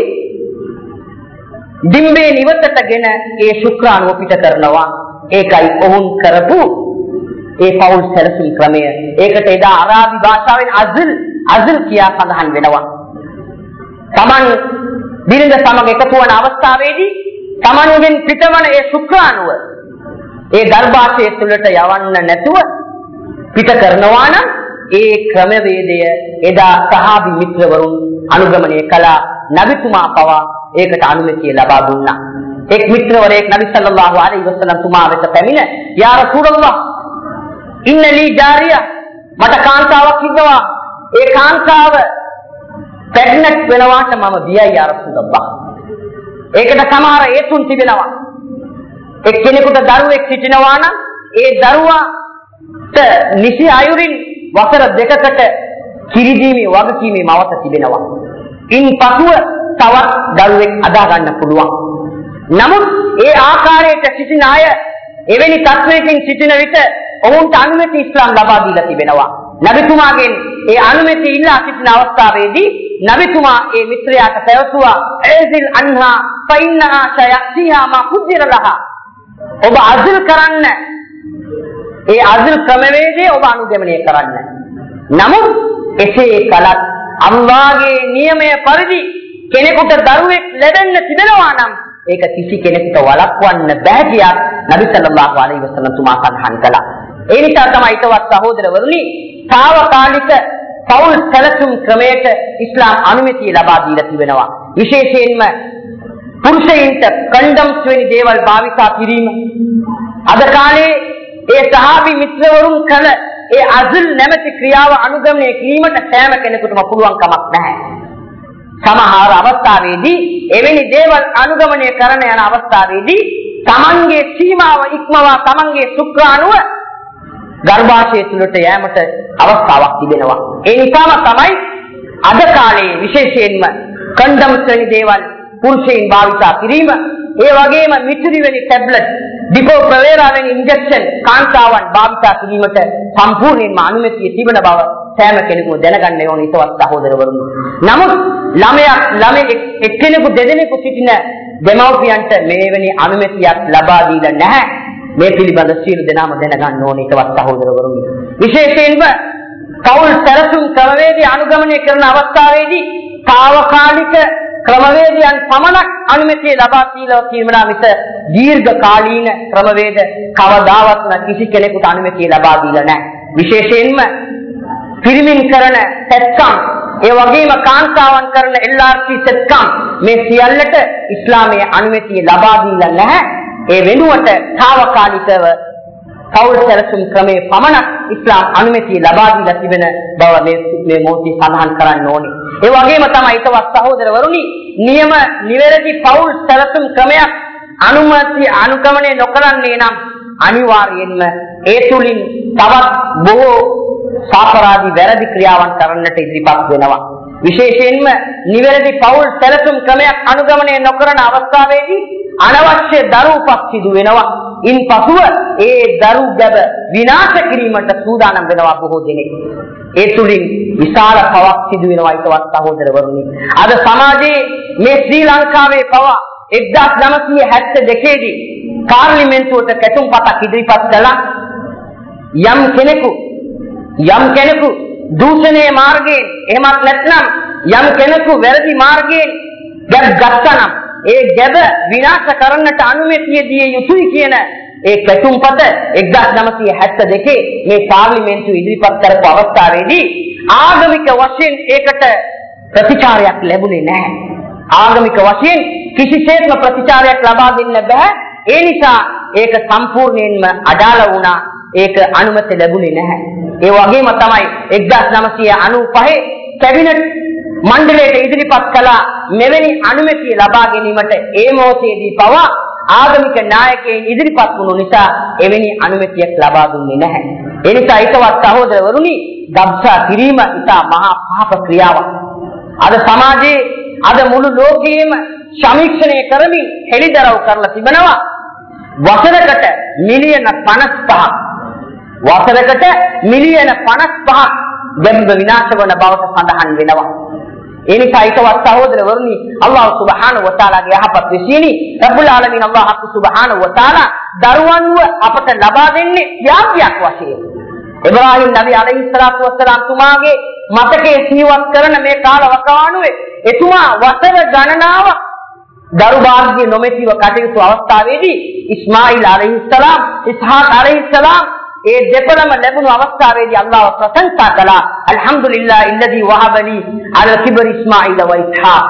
ඩිම්බේ නිවතටගෙන ඒ ශුක්‍රාණුව පිට කරනවා. ඒකයි ඔවුන් කරපු ඒ පෞල් සැලසුම් ක්‍රමය. ඒකට එදා අරාබි භාෂාවෙන් අස්ල් අස්ල් කියා සඳහන් වෙනවා. තමන් බිරිඳ සමග එකතු වන අවස්ථාවේදී තමන්ගෙන් පිටවන ඒ ශුක්‍රාණුව ඒ ගර්භාෂය තුළට යවන්න නැතුව පිට කරනවා නම් ඒ ක්‍රමවේදය එදා සහාබි මිත්‍රවරුන් අනුගමනය කළා. නබිතුමා පවා ඒකට අනුමැතිය ලබා දුන්නා. එක් මිත්‍රවරයෙක් නබි සල්ලල්ලාහු අලයිහි වසල්ලම් තුමා වෙත පැමිණ යා රසූලල්ලාහ් ඉන්න ලී ජාරියා, මට කාන්තාවක් ඉන්නවා, ඒ කාන්තාව ප්‍රෙග්නන්ට් වෙනවාට මම බියයි යා රසූලල්ලාහ්. ඒකට සමහර හේතුන් තිබෙනවා. එක්කෙනෙකුට දරුවෙක් සිටිනවා නම් ඒ දරුවාට නිසි අයුරින් වසර දෙකකට කිරිදීමේ වගකීමේ මවත තිබෙනවා. ඉන්පසුව තවත් දරුවෙක් අදා ගන්න පුළුවන්. නමුත් ඒ ආකාරයට සිටින අය එවැනි තත්වයකින් සිටින විට ඔවුන්ට අනුමැති ඉස්ලාම් ලබා දීලා තිබෙනවා. නබිතුමාගෙන් ඒ අනුමැතිය ඉල්ලා සිටින අවස්ථාවේදී නබිතුමා ඒ මිත්‍රයාට පැවසුවා ඇසිල් අන්හා ෆයින්නා ෂයක්තිහා මා කුදිර ලහා. ඔබ අස්ල් කරන්න, ඒ අස්ල් ක්‍රමවේදය ඔබ අනුගමනය කරන්න. නමුත් එසේ කළත් අල්ලාහගේ නියමය පරිදි කෙනෙකුට දරුවෙක් ලැබෙන්න තිබෙනවා නම් ඒක කිසි කෙනෙකුට වළක්වන්න බෑ කියා නබි සල්ලල්ලාහු අලයිහි වසල්ලම් තුමා සඳහන් කළා. ඒ නිසා තමයි ඊටවත් සහෝදරවරුනි తాවකාලික පෞල් සැලසුම් ක්‍රමයට ඉස්ලාම් අනුමැතිය ලබා දීලා තිබෙනවා. විශේෂයෙන්ම පුරුෂයින්ට කන්ඩම්ස් වැනි දේවල් භාවිතා කිරීම. අද කාලේ ඒ සහාබි මිත්‍රවරුන් කළ ඒ අස්ල් නැමැති ක්‍රියාව අනුගමනය කිරීමට සෑම කෙනෙකුටම පුළුවන් කමක් නැහැ. සමහර අවස්ථාවේදී එවැනි දේවල් අනුගමනය කරන යන අවස්ථාවේදී තමන්ගේ සීමාව ඉක්මවා තමන්ගේ ශුක්‍රාණුව ගර්භාෂය තුළට යෑමට අවස්ථාවක් තිබෙනවා. ඒ නිසාම තමයි අද කාලේ විශේෂයෙන්ම කන්ඩම්ස් වැනි දේවල් පුරුෂයන් භාවිතා කිරීම, ඒ වගේම මිත්‍රි වැනි ටැබ්ලට්, ඩිපෝ ප්‍රවේරා වැනි ඉන්ජෙක්ෂන් කාන්තාවන් භාවිතා කිරීමට සම්පූර්ණයෙන්ම අනුමැතිය තිබෙන බව සෑම කෙනෙකුම දැනගන්න ඕනේ ඊටවත් සහෝදරවරුනි. නමුත් ළමයා ළමෙක් එක්කෙනෙකු දෙදෙනෙකු සිටින දෙමව්පියන්ට මෙවැනි අනුමැතියක් ලබා දීලා නැහැ. මේ පිළිබඳ සියලු දෙනාම දැනගන්න ඕනේ ඊටවත් සහෝදරවරුනි. විශේෂයෙන්ම පෞල් සැලසුම් ක්‍රමවේදී අනුගමනය කරන අවස්ථාවේදී తాවකාලික ක්‍රමවේදයන් පමණක් අනුමැතිය ලබා දීලා තියෙනවා මිස දීර්ඝ කාලීන ක්‍රමවේද කවදාවත්ම කිසි කෙනෙකුට අනුමැතිය ලබා දීලා නැහැ. විශේෂයෙන්ම පිරිමින් කරන සැත්කම් ඒ වගේම කාන්තාවන් කරන එල් ආර් සී සෙත්කම් මේ සියල්ලට ඉස්ලාමයේ අනුමැතිය ලබා දීලා නැහැ. ඒ වෙනුවට తాවකාලිකව පෞල් සැලසුම් ක්‍රමයේ පමණක් ඉස්ලාම් අනුමැතිය ලබා දීලා තිබෙන බව මේ මේ මොහොතේ සඳහන් කරන්න ඕනේ. ඒ වගේම තමයි ඊටවත් සහෝදරවරුනි නියම නිවැරදි පෞල් සැලසුම් ක්‍රමයක් අනුමැතිය අනුගමනය නොකරන්නේ නම් අනිවාර්යයෙන්ම ඒ තුලින් තවත් බොහෝ සාපරාධී වැරදි ක්‍රියාවන් කරන්නට ඉදිරිපත් වෙනවා. විශේෂයෙන්ම නිවැරදි පෞල් සැලසුම් ක්‍රමයක් අනුගමනය නොකරන අවස්ථාවේදී අනවශ්‍ය දරු උපත් සිදු වෙනවා. ඉන්පසුව ඒ දරු ගැබ විනාශ කිරීමට සූදානම් වෙනවා බොහෝ දෙනෙක්. ඒ තුලින් විශාල පවක් සිදු වෙනවා ඊටවත් සහෝදරවරුනි. අද සමාජයේ මේ ශ්‍රී ලංකාවේ පව එක්දාස් නවසිය හැත්තෑ දෙකේ දී පාර්ලිමේන්තුවට කැටුම්පතක් ඉදිරිපත් කළා. යම් කෙනෙකු යම් කෙනෙකු දූෂණයේ මාර්ගයෙන් එහෙමත් නැත්නම් යම් කෙනෙකු වැරදි මාර්ගයෙන් ගැබ් ගත්තනම් ඒ ගැබ විනාශ කරන්නට අනුමැතිය දිය යුතුයි කියන ඒ කැටුම්පත එක්දාස් නවසිය හැත්තෑ දෙකේ මේ පාර්ලිමේන්තුව ඉදිරිපත් කරපු අවස්ථාවේදී ආගමික වශයෙන් ඒකට ප්‍රතිචාරයක් ලැබුණේ නැහැ. ආගමික වශයෙන් කිසිසේත්ම ප්‍රතිචාරයක් ලබා දෙන්න බෑ. ඒ නිසා ඒක සම්පූර්ණයෙන්ම අඩාල වුණා. ඒක අනුමැතිය ලැබුණේ නැහැ. ඒ වගේම තමයි එක්දාස් නවසිය අනූපහේ කැබිනට් මණ්ඩලයට ඉදිරිපත් කළ මෙවැනි අනුමැතිය ලබා ගැනීමට ඒ මොහොතේදී පවා ආගමික නායකයන් ඉදිරිපත් වුණු නිසා එවැනි අනුමැතියක් ලබා දුන්නේ නැහැ. ඒ නිසා ඊටවත් සහෝදරවරුනි ගබ්සා කිරීම ඉතා මහා පාප ක්‍රියාවක්. අද සමාජයේ අද මුළු ලෝකයේම සමීක්ෂණය කරමින් හෙළිදරව් කරලා තිබෙනවා වසරකට මිලියන පනස් පහක් වසරකට මිලියන පනස් පහක් ගැබ්ව විනාශ වන බවට සඳහන් වෙනවා. ඒ නිසා ඊටවත් සහෝදරවරුනි අල්ලාහ් සුබ්හානහු වතාලාගේ යහපත් විශ්ියනි රබ්බුල් ආලමීන් අල්ලාහ් සුබ්හානහු වතාලා දරුවන්ව අපට ලබා දෙන්නේ ත්‍යාගයක් වශයෙන්. ඉබ්‍රාහීම් නබි අලයිහි සලාතු වස්සලාම් තුමාගේ මතකයේ සිහිවත් කරන මේ කාල වකවානුවේ එතුමා වසර ගණනාවක් දරු භාග්‍ය නොමැතිව කටයුතු අවස්ථාවේදී ඉස්මායිල් අලයිහි සලාම් ඉස්හාක් අලයිහි සලාම් ඒ දෙපළම ලැබුණු අවස්ථාවේදී අල්ලාහ් ප්‍රශංසා කළා අල්හම්දුලිල්ලාහ් ඉල්ලදී වහබලි අල් කිබර් ඉස්මායිල් ව ඉස්හාක්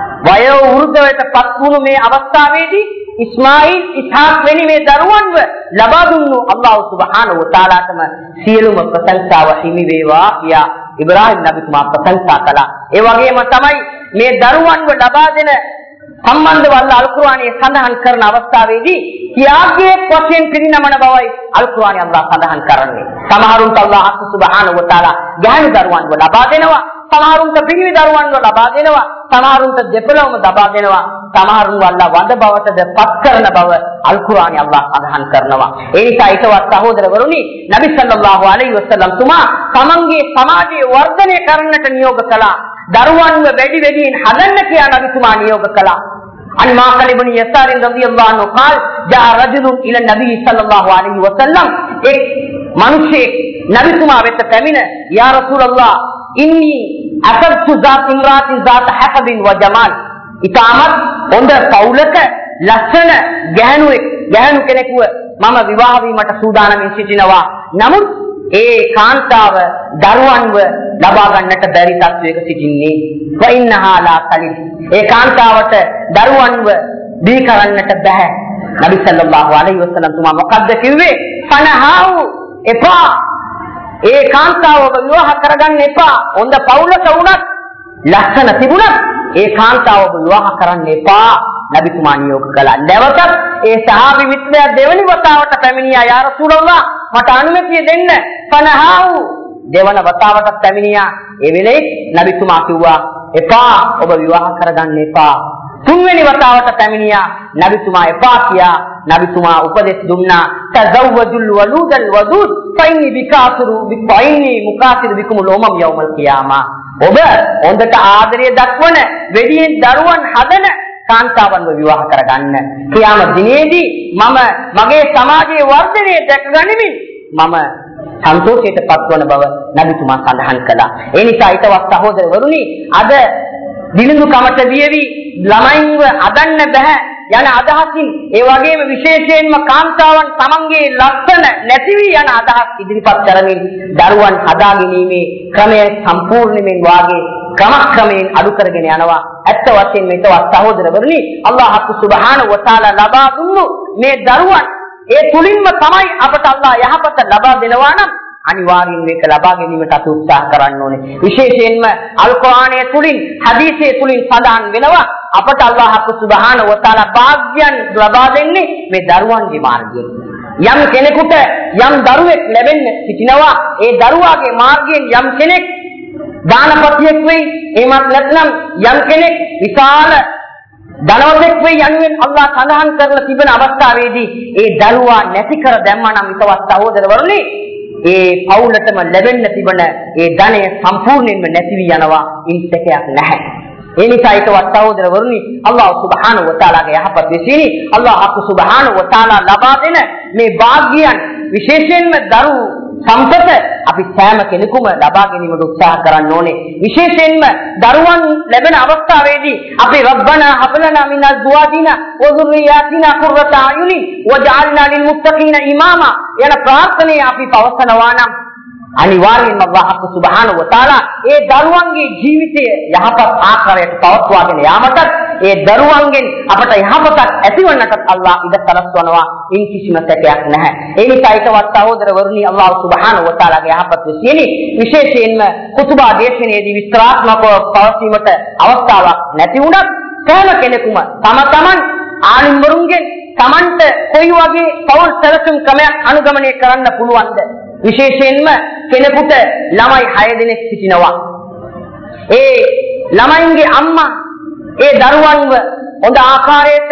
වයෝ වෘද්ධවට පත් වුණු මේ අවස්ථාවේදී ඉස්මායිල් ඉස්හාක් වෙනි මේ දරුවන්ව ලබා දුන්නු අල්ලාහ් සුබ්හානහු වතාලාටම සියලුම ප්‍රශංසාව හිමි වේවා කියා ඉබ්‍රාහීම් නබිතුමා ප්‍රශංසා කළා. ඒ වගේම තමයි මේ දරුවන්ව ලබා දෙන සම්බන්ධව අල්ලාහ් අල් කුර්ආනයේ සඳහන් කරන අවස්ථාවේදී ත්‍යාගයේ වශයෙන් පිරිනමන බවයි අල් කුර්ආනයේ අල්ලාහ් සඳහන් කරන්නේ. සමහරුන්ට අල්ලාහ් සුබ්හානහු වතාලා ගැහැණු දරුවන්ව ලබා දෙනවා, සමහරුන්ට පිරිමි දරුවන්ව ලබා දෙනවා, සමහරුන්ට දෙපළවම ලබා දෙනවා, සමහරුන්ව අල්ලාහ් වඳ බවටද පත් කරන බව අල් කුර්ආනයේ අල්ලාහ් සඳහන් කරනවා. ඒ නිසා ඊටවත් සහෝදරවරුනි නබි සල්ලල්ලාහු අලයිහි වසල්ලම් තුමා තමන්ගේ සමාජයේ වර්ධනය කරන්නට නියෝග කළා. දරුවන්ව වැඩි වැඩියෙන් හදන්න කියලා නබිතුමා නියෝග කළා. عن معقل بن يسار رضي الله عنه قال جاء رجل الى النبي صلى الله عليه وسلم एक मनुष्य नबीතුමා වෙත පැමිණ යා රසූලල්ලාහ් ඉන්නි අසබ්තු ذات امراه ذات حسب وجمال ඉතාමත් හොඳ පවුලක ලස්සන ගැහණුවෙක් ගැහණු කෙනෙකුව මම විවාහ වීමට සූදානම්ින් සිටිනවා. නමුත් ඒ කාන්තාව දරුවන්ව ලබා ගන්නට බැරි තත්වයක සිටින්නේ. වයින්හා ලා කලින් ඒ කාන්තාවට දරුවන්ව දී කරන්නට බෑ. නබි සල්ලල්ලාහු අලයිහි වසල්ලම් තුමා මොකද්ද කිව්වේ? පනහාව් එපා. ඒ කාන්තාවව විවාහ කරගන්න එපා. හොඳ පවුලක වුණත් ලස්සන තිබුණත් ඒ කාන්තාවව විවාහ කරන්න එපා. නබිතුමා නියෝග කළා. නැවතත් ඒ සහාබි මිත්‍රයා දෙවනි වතාවට පැමිණියා යා රසූලල්ලාහ් මට අනුමැතිය දෙන්න. පනහාව් දෙවන වතාවටත් පැමිණියා. ඒ වෙලේ නබිතුමා කිව්වා එපා ඔබ විවාහ කරගන්න එපා. තුන්වෙනි වතාවට පැමිණියා. නබිතුමා එපා කියා නබිතුමා උපදෙස් දුන්නා තසව්වජුල් වලූදල් වදූද් ෆයිනි බිකාසුරු බිෆයිනි මුකාසිරු බිකුමුල් උමම් යවුමල් කියාමා. ඔබ හොඳට ආදරය දක්වන වැඩියෙන් දරුවන් හදන කාන්තාවන්ව විවාහ කරගන්න. කියාම දිනේදී මම මගේ සමාජයේ වර්ධනය දැක ගනිමින් මම සන්තෝෂයට පත්වන බව නබිතුමා සඳහන් කළා. ඒ නිසා ඊටවත් සහෝදරවරුනි අද දිනුකමට වියවි ළමයින්ව අදන්න බෑ යන අදහසින් ඒ වගේම විශේෂයෙන්ම කාන්තාවන් තමන්ගේ ලක්ෂණ නැතිවි යන අදහස් ඉදිරිපත් කරමින් දරුවන් හදා ගැනීමේ ක්‍රමය සම්පූර්ණයෙන් වාගේ ක්‍රමක්‍රමයෙන් අඩු කරගෙන යනවා. ඇත්ත වශයෙන්ම මේකවත් සහෝදරවරුනි අල්ලාහ් සුබ්හානහු වතාලා ලබා දුන්නු මේ දරුවන් ඒ තුලින්ම තමයි අපට අල්ලාහ් යහපත ලබා දෙනවා නම් අනිවාර්යෙන් මේක ලබා ගැනීමට අපි උත්සාහ කරන්න ඕනේ. විශේෂයෙන්ම අල් කුර්ආනයේ තුලින් හදීසයේ තුලින් සඳහන් වෙනවා අපට අල්ලාහ් සුබ්හානහු වතාලා භාග්‍යයන් ලබා දෙන්නේ මේ දරුවන්ගේ මාර්ගයෙන්. යම් කෙනෙකුට යම් දරුවෙක් ලැබෙන්න සිටිනවා ඒ දරුවාගේ මාර්ගයෙන් යම් කෙනෙක් දානපතියෙක් වෙයි එහෙමත් නැත්නම් යම් කෙනෙක් විශාල ධනවතෙක් වෙයි යනුවෙන් අල්ලාහ් සඳහන් කරලා තිබෙන අවස්ථාවේදී ඒ දරුවා නැති කර දැම්මා නම් ඊටවත් සහෝදරවරුනි ඒ පවුලටම ලැබෙන්න තිබෙන ඒ ධනය සම්පූර්ණයෙන්ම නැති වී යනවා. ඉන්සකයක් නැහැ. ඒ නිසා ඊටවත් සහෝදරවරුනි අල්ලාහ් සුබ්හානහු වතාලාගේ යහපත් වෙසිනි අල්ලාහ් සුබ්හානහු වතාලා ලබා දෙන මේ වාග්යයන් විශේෂයෙන්ම දරු සම්පත අපි සෑම කෙනෙකුම ලබා ගැනීමට උත්සාහ කරන්න ඕනේ. විශේෂයෙන්ම දරුවන් ලැබෙන අවස්ථාවේදී අපි රබ්බනා හබ්ලනා මින අස්වාජිනා ව ذුර්රියාතිනා කුර්රත අයුනි වජාල්නා ලිල් මුත්තකීන ඉමාමා යන ප්‍රාර්ථනාව අපි පවසනවා නම් අනිවාර්යෙන්ම අල්ලාහ් සුබ්හානහු වතාලා ඒ දරුවන්ගේ ජීවිතය යහපත් ආකාරයට පවත්වාගෙන යාමට ඒ දරුවන්ගෙන් අපට යහපතක් ඇතිවන්නට අල්ලාහ් ඉඩ සලස්වනවා. ඉන් කිසිම සැකයක් නැහැ. ඒ නිසා ඊටවත් සහෝදරවරුනි අල්ලාහ් සුබ්හානහු වතාලාගේ යහපත් විශ්ියනි විශේෂයෙන්ම කුතුබා දේශනාවේදී විස්තරාත්මකව පවසීමට අවස්ථාවක් නැති වුණත් සෑම කෙනෙකුම තම තමන් ආලිම්වරුන්ගෙන් තමන්ට කොයි වගේ පෞල් සැලසුම් ක්‍රමයක් අනුගමනය කරන්න පුළුවන්ද? විශේෂයෙන්ම කෙනෙකුට ළමයි හය දෙනෙක් සිටිනවා. ඒ ළමයින්ගේ අම්මා ඒ දරුවන්ව හොඳ ආකාරයට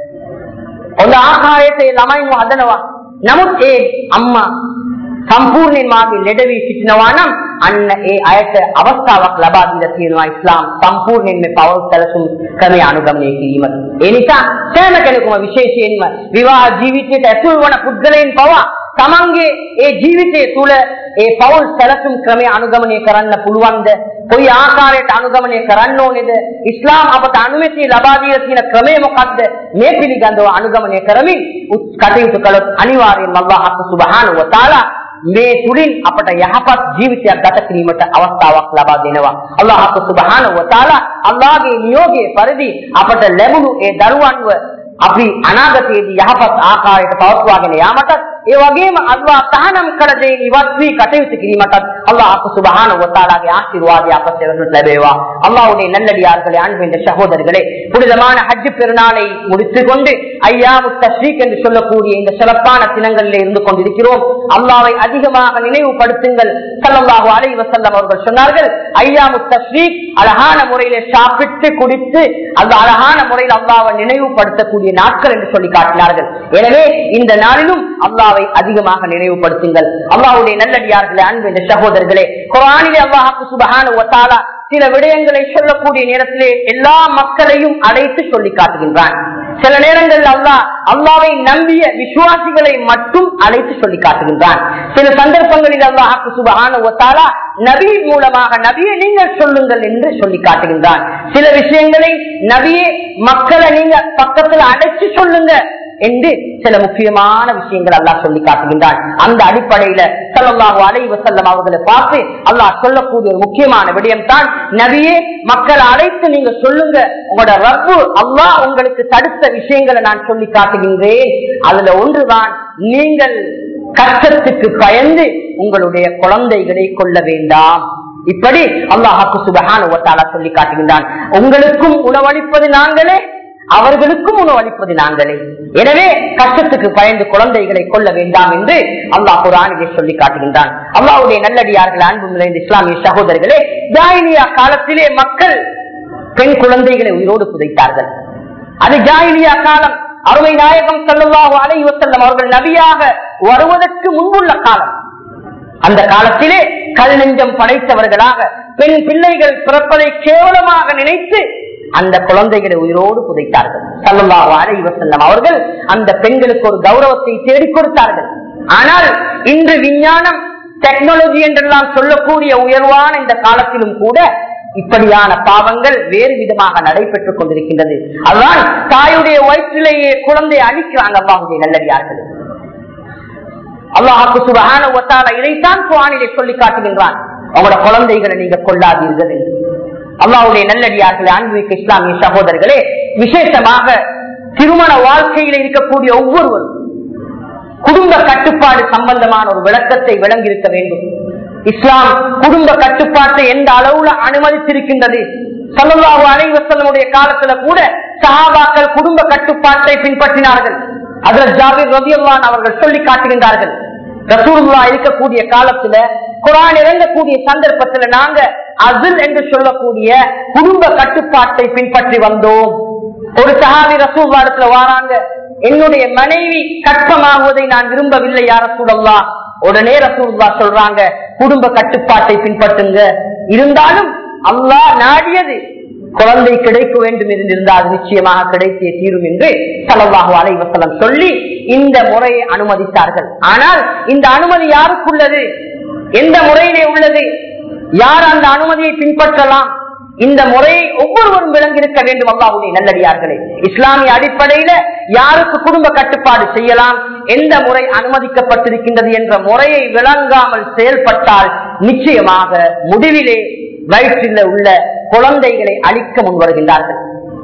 හොඳ ආකාරයට ඒ ළමයින්ව හදනවා. නමුත් ඒ අම්මා සම්පූර්ණයෙන් මාගේ ලෙඩ වී සිටිනවා නම් අන්න ඒ අයට අවස්ථාවක් ලබා දීලා තියෙනවා ඉස්ලාම් සම්පූර්ණයෙන් මේ පෞල් සැලසුම් ක්‍රමය අනුගමනය කිරීමට. ඒ නිසා සෑම කෙනෙකුම විශේෂයෙන්ම විවාහ ජීවිතයට ඇතුල් වන පුද්ගලයන් පවා තමන්ගේ ඒ ජීවිතය තුළ ඒ පෞල් සැලසුම් ක්‍රමය අනුගමනය කරන්න පුළුවන්ද? කොයි ආකාරයට අනුගමනය කරන්න ඕනේද? ඉස්ලාම් අපට අනුමැතිය ලබා දීලා තියෙන ක්‍රමය මොකක්ද? මේ පිළිබඳව අනුගමනය කරමින් කටයුතු කළොත් අනිවාර්යයෙන්ම අල්ලාහ් සුබ්හානහු වතාලා මේ තුලින් අපට යහපත් ජීවිතයක් ගත කිරීමට අවස්ථාවක් ලබා දෙනවා. අල්ලාහ් සුබ්හානහු වතාලා අල්ලාහගේ නියෝගයේ පරිදි අපට ලැබුණු ඒ දරුවන්ව අපි අනාගතයේදී යහපත් ආකාරයට පවත්වාගෙන යාමට ඒ වගේම අල්ලාහ් තහනම් කළ දේ ඉවත් වී කටයුතු කිරීමට අල්ලාහ් සුබ්හානහු වතාලාගේ ආශිර්වාදය අපට ලැබේවා. அல்லாஹ்வுடைய நல்லடியார்களே அன்பின் சகோதரர்களே புனிதமான ஹஜ் பெருநாளை முடித்துக் கொண்டு ஐயாமு தஷ்ரீக் என்று சொல்லக்கூடிய இந்த சிறப்பான தினங்களிலே இருந்து கொண்டிருக்கிறோம். அல்லாஹ்வை அதிகமாக நினைவுபடுத்துங்கள். ஸல்லல்லாஹு அலைஹி வஸல்லம் அவர்கள் சொன்னார்கள் ஐயாமு தஷ்ரீக் அழகான முறையிலே சாப்பிட்டு குடித்து அந்த அழகான முறையில் அல்லாஹ்வை நினைவுபடுத்தக்கூடிய நாட்கள் என்று சொல்லி காட்டினார்கள். எனவே இந்த நாளிலும் அல்லாஹ்வை அதிகமாக நினைவுபடுத்துங்கள். அல்லாஹ்வுடைய நல்லடியார்களே அன்பின் சகோதரர்களே குர்ஆனிலே அல்லாஹ் சுப்ஹானஹு வ தஆலா சில விடயங்களை சொல்லக்கூடிய நேரத்திலே எல்லா மக்களையும் அழைத்து சொல்லி காட்டுகின்றான். சில நேரங்களில் அல்லாஹ் அல்லாஹ்வை நம்பிய விசுவாசிகளை மட்டும் அழைத்து சொல்லி காட்டுகின்றான். சில சந்தர்ப்பங்களில் அல்லாஹ் சுப்ஹானஹு வ தஆலா நபி மூலமாக நபியை நீங்கள் சொல்லுங்கள் என்று சொல்லி காட்டுகின்றான். சில விஷயங்களை நபியே மக்களை நீங்க பக்கத்தில் அழைச்சு சொல்லுங்க என்று சில முக்கியமான விஷயங்கள் அல்லாஹ் சொல்லி காட்டுகின்றான். அந்த அடிப்படையில ஸல்லல்லாஹு அலைஹி வஸல்லம் அவர்களை பார்த்து அல்லாஹ் சொல்லக்கூடிய ஒரு முக்கியமான விடயம் தான் நபியே மக்களை அழைத்து நீங்க சொல்லுங்க உங்களோட ரப்பு அல்லாஹ் உங்களுக்கு தடுத்த விஷயங்களை நான் சொல்லி காட்டுகின்றேன். அதுல ஒன்றுதான் நீங்கள் கஷ்டத்துக்கு பயந்து உங்களுடைய குழந்தைகளை கொள்ள வேண்டாம். இப்படி அல்லாஹ் சுப்ஹானஹு வ தஆலா சொல்லி காட்டுகின்றான். உங்களுக்கும் உணவளிப்பது நாங்களே அவர்களுக்கும் உணவளிப்பது நாங்களே. எனவே கஷ்டத்துக்கு பயந்து குழந்தைகளை கொள்ள வேண்டாம் என்று அல்லாஹ் குர்ஆனிலே சொல்லி காட்டுகின்றான். அல்லாஹ்வுடைய நல்லடியார்கள் அன்பு நிறைந்த இஸ்லாமிய சகோதரர்களே ஜாஹிலியா காலத்திலே மக்கள் பெண் குழந்தைகளை உயிரோடு புதைத்தார்கள். அது ஜாஹிலியா காலம். அருமை நாயகம் ஸல்லல்லாஹு அலைஹி வஸல்லம் அவர்கள் நபியாக வருவதற்கு முன்புள்ள காலம். அந்த காலத்திலே கல் நெஞ்சம் படைத்தவர்களாக பெண் பிள்ளைகள் பிறப்பதை கேவலமாக நினைத்து அந்த குழந்தைகளை உயிரோடு புதைத்தார்கள். ஸல்லல்லாஹு அலைஹி வஸல்லம் அவர்கள் அந்த பெண்களுக்கு ஒரு கௌரவத்தை தேடிக் கொடுத்தார்கள். ஆனால் இன்று விஞ்ஞானம் டெக்னாலஜி என்றெல்லாம் சொல்லக்கூடிய உயர்வான இந்த காலத்திலும் கூட இப்படியான பாவங்கள் வேறு விதமாக நடைபெற்றுக் கொண்டிருக்கின்றது. அதுதான் தாயுடைய வயிற்றிலேயே குழந்தை அழிக்கிறாங்க அல்லாஹ்வுடைய நல்லடியார்கள். அல்லாஹ் சுப்ஹானஹு வ தஆலா இதைத்தான் குர்ஆனிலே சொல்லி காட்டுகின்றான், அவங்களோட குழந்தைகளை நீங்க கொல்லாதீர்கள் என்று. அல்லாஹ்வுடைய நல்லடியார்களே, அன்புமிக்க இஸ்லாமிய சகோதரர்களே, விசேஷமாக திருமண வாழ்க்கையில் இருக்கக்கூடிய ஒவ்வொருவரும் குடும்ப கட்டுப்பாடு சம்பந்தமான ஒரு விளக்கத்தை விளங்கியிருக்க வேண்டும். இஸ்லாம் குடும்ப கட்டுப்பாட்டை எந்த அளவுல அனுமதித்திருக்கின்றது? ஸல்லல்லாஹு அலைஹி வஸல்லமுடைய காலத்துல கூட சஹாபாக்கள் குடும்ப கட்டுப்பாட்டை பின்பற்றினார்கள். ஹஜ்ரத் ஜாபிர் ரலியல்லாஹு அன்ஹு அவர்கள் சொல்லி காட்டுகின்றார்கள், ரசூலுல்லாஹ் இருக்கக்கூடிய காலத்துல குர்ஆன் இறங்கக்கூடிய சந்தர்ப்பத்துல நாங்க அஸ்ல் என்று சொல்லக்கூடிய குடும்ப கட்டுப்பாட்டை பின்பற்றி வந்தோம். ஒரு சஹாபி ரசூலுல்லாஹ் இடத்துல வாராங்க, என்னுடைய மனைவி கற்பமாகுவதை நான் விரும்பவில்லை யா ரசூலல்லாஹ். உடனே ரசூலுல்லாஹ் சொல்றாங்க, குடும்ப கட்டுப்பாட்டை பின்பற்றுங்க, இருந்தாலும் அல்லாஹ் நாடியது குழந்தை கிடைக்க வேண்டும் என்றிருந்தால் அது நிச்சயமாக கிடைத்தே தீரும் என்று ஸல்லல்லாஹு அலைஹி வஸல்லம் சொல்லி இந்த முறையை அனுமதித்தார்கள். ஆனால் இந்த அனுமதி யாருக்குள்ளது? எந்த முறையிலே உள்ளது? யார் அந்த அனுமதியை பின்பற்றலாம்? இந்த முறையை ஒவ்வொருவரும் விளங்கியிருக்க வேண்டும். அல்லாஹ்வுடைய நல்லடியார்களே, இஸ்லாமிய அடிப்படையில யாருக்கு குடும்ப கட்டுப்பாடு செய்யலாம், எந்த முறை அனுமதிக்கப்பட்டிருக்கின்றது என்ற முறையை விளங்காமல் செயல்பட்டால் நிச்சயமாக முடிவிலே வயிற்றில் உள்ள குழந்தைகளை அழிக்க முன் வருகின்றார்கள்.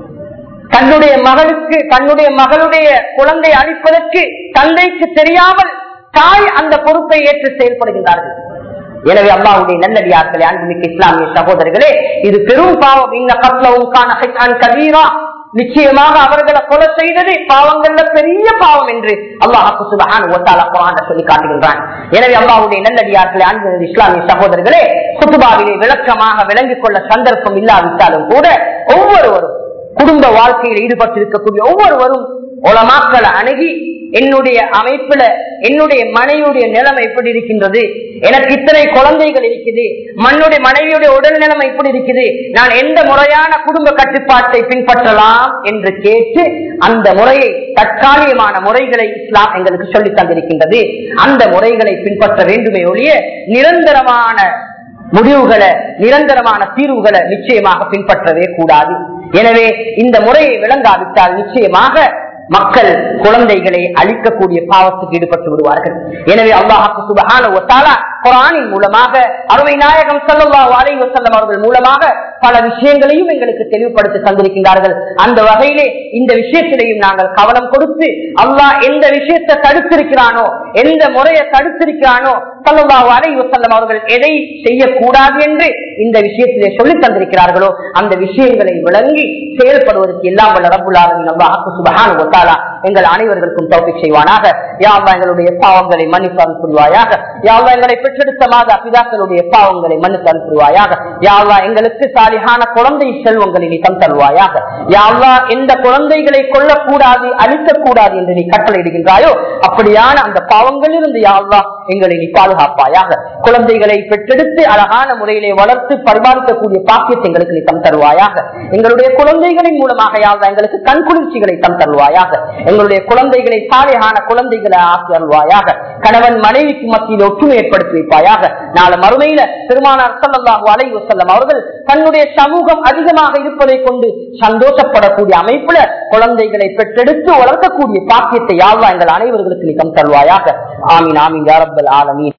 தன்னுடைய மகளுக்கு தன்னுடைய மகளுடைய குழந்தை அழிப்பதற்கு தந்தைக்கு தெரியாமல் தாய் அந்த பொறுப்பை ஏற்று செயல்படுகின்றார்கள். எனவே அல்லாஹ்வுடைய நல்லடியார்களே, அன்புமிக்க இஸ்லாமிய சகோதரர்களே, இது பெரும் பாவம். இன்ன கத்லஹும் கான ஹித்ஆன் கபீரா, நிச்சயமாக அவர்களை கொலை செய்தது பாவங்கள்ல பெரிய பாவம் என்று அல்லாஹ் சுப்ஹானஹு வ தஆலா குர்ஆன்ல சொல்லி காட்டுகின்றான். எனவே அல்லாஹ்வுடைய நல்லடியார்களே, அன்புமிக்க இஸ்லாமிய சகோதரர்களே, குத்பாவிலே விளக்கமாக விளங்கிக் கொள்ள சந்தர்ப்பம் இல்லாவிட்டாலும் கூட ஒவ்வொருவரும் குடும்ப வாழ்க்கையில் ஈடுபட்டிருக்கக்கூடிய ஒவ்வொருவரும் உலமாக்களை அணுகி என்னுடைய அமைப்புல என்னுடைய மனைவியுடைய நிலைமை எப்படி இருக்கின்றது, எனக்கு இத்தனை குழந்தைகள் இருக்குது, மண்ணுடைய மனைவியுடைய உடல் நிலைமை எப்படி இருக்குது, நான் எந்த முறையான குடும்ப கட்டுப்பாட்டை பின்பற்றலாம் என்று கேட்டு அந்த முறையை தற்காலிகமான முறைகளை இஸ்லாம் எங்களுக்கு சொல்லி தந்திருக்கின்றது. அந்த முறைகளை பின்பற்ற வேண்டுமே ஒழிய நிரந்தரமான முடிவுகளை நிரந்தரமான தீர்வுகளை நிச்சயமாக பின்பற்றவே கூடாது. எனவே இந்த முறையை விளங்காவிட்டால் நிச்சயமாக மக்கள் குழந்தைகளை அழிக்கக்கூடிய பாவத்துக்கு ஈடுபட்டு விடுவார்கள். எனவே அல்லாஹ் சுப்ஹானஹு வ தஆலா குர்ஆனின் மூலமாக அருமை நாயகம் ஸல்லல்லாஹு அலைஹி வஸல்லம் அவர்கள் மூலமாக பல விஷயங்களையும் எங்களுக்கு தெளிவுபடுத்தி தந்திருக்கின்றார்கள். அந்த வகையிலே இந்த விஷயத்திலையும் நாங்கள் கவனம் கொடுத்து அல்லாஹ் எந்த விஷயத்தை தடுத்திருக்கிறானோ, எந்த முறையை தடுத்திருக்கிறானோ, ஸல்லல்லாஹு அலைஹி வஸல்லம் அவர்கள் எதை செய்யக்கூடாது என்று இந்த விஷயத்திலே சொல்லி தந்திருக்கிறார்களோ அந்த விஷயங்களை விளங்கி செயல்படுவதற்கு எல்லாம் வல்ல ரப்புல் ஆலமீன் அல்லாஹ் சுப்ஹானஹு வ தஆலா எங்கள் அனைவருக்கும் தௌஃபீக் செய்வானாக. யா அல்லாஹ் எங்களுடைய பாவங்களை மன்னித்து அருள் புரிவாயாக. யா அல்லாஹ் எங்களை பெற்றெடுத்த மாதா பிதாக்களுடைய பாவங்களை மன்னித்து அருள் புரிவாயாக. யா அல்லாஹ் எங்களுக்கு சாலிஹான குழந்தை செல்வங்களை நீ தந்தருவாயாக. யா அல்லாஹ் எந்த குழந்தைகளை கொல்லக்கூடாது, அழிக்கக்கூடாது என்று நீ கட்டளையிடுகின்றாயோ அப்படியான அந்த பாவங்களில் இருந்து யா அல்லாஹ் எங்களை நீ பாதுகாப்பாயாக. குழந்தைகளை பெற்றெடுத்து அழகான முறையிலே வளர்த்து பரிபாலிக்கக்கூடிய பாக்கியத்தை எங்களுக்கு நீ தம் தருவாயாக. எங்களுடைய குழந்தைகளின் மூலமாக யா அல்லாஹ் எங்களுக்கு கண் குளிர்ச்சிகளை தம் தருவாயாக. எங்களுடைய குழந்தைகளை சாலிஹான குழந்தைகளை ஆக்கி அருள்வாயாக. கணவன் மனைவிக்கு மத்தியில் ஒற்றுமை ஏற்படுத்தி வைப்பாயாக. நாளை மறுமையில பெருமானார் ஸல்லல்லாஹு அலைஹி வஸல்லம் அவர்கள் தன்னுடைய சமூகம் அதிகமாக இருப்பதை கொண்டு சந்தோஷப்படக்கூடிய அமைப்புல குழந்தைகளை பெற்றெடுத்து வளர்க்கக்கூடிய பாக்கியத்தை யா அல்லாஹ் எங்கள் அனைவர்களுக்கு நீ தம் தருவாயாக. ஆமீன் ஆமீன் யா ரப்பல் ஆலமீன்.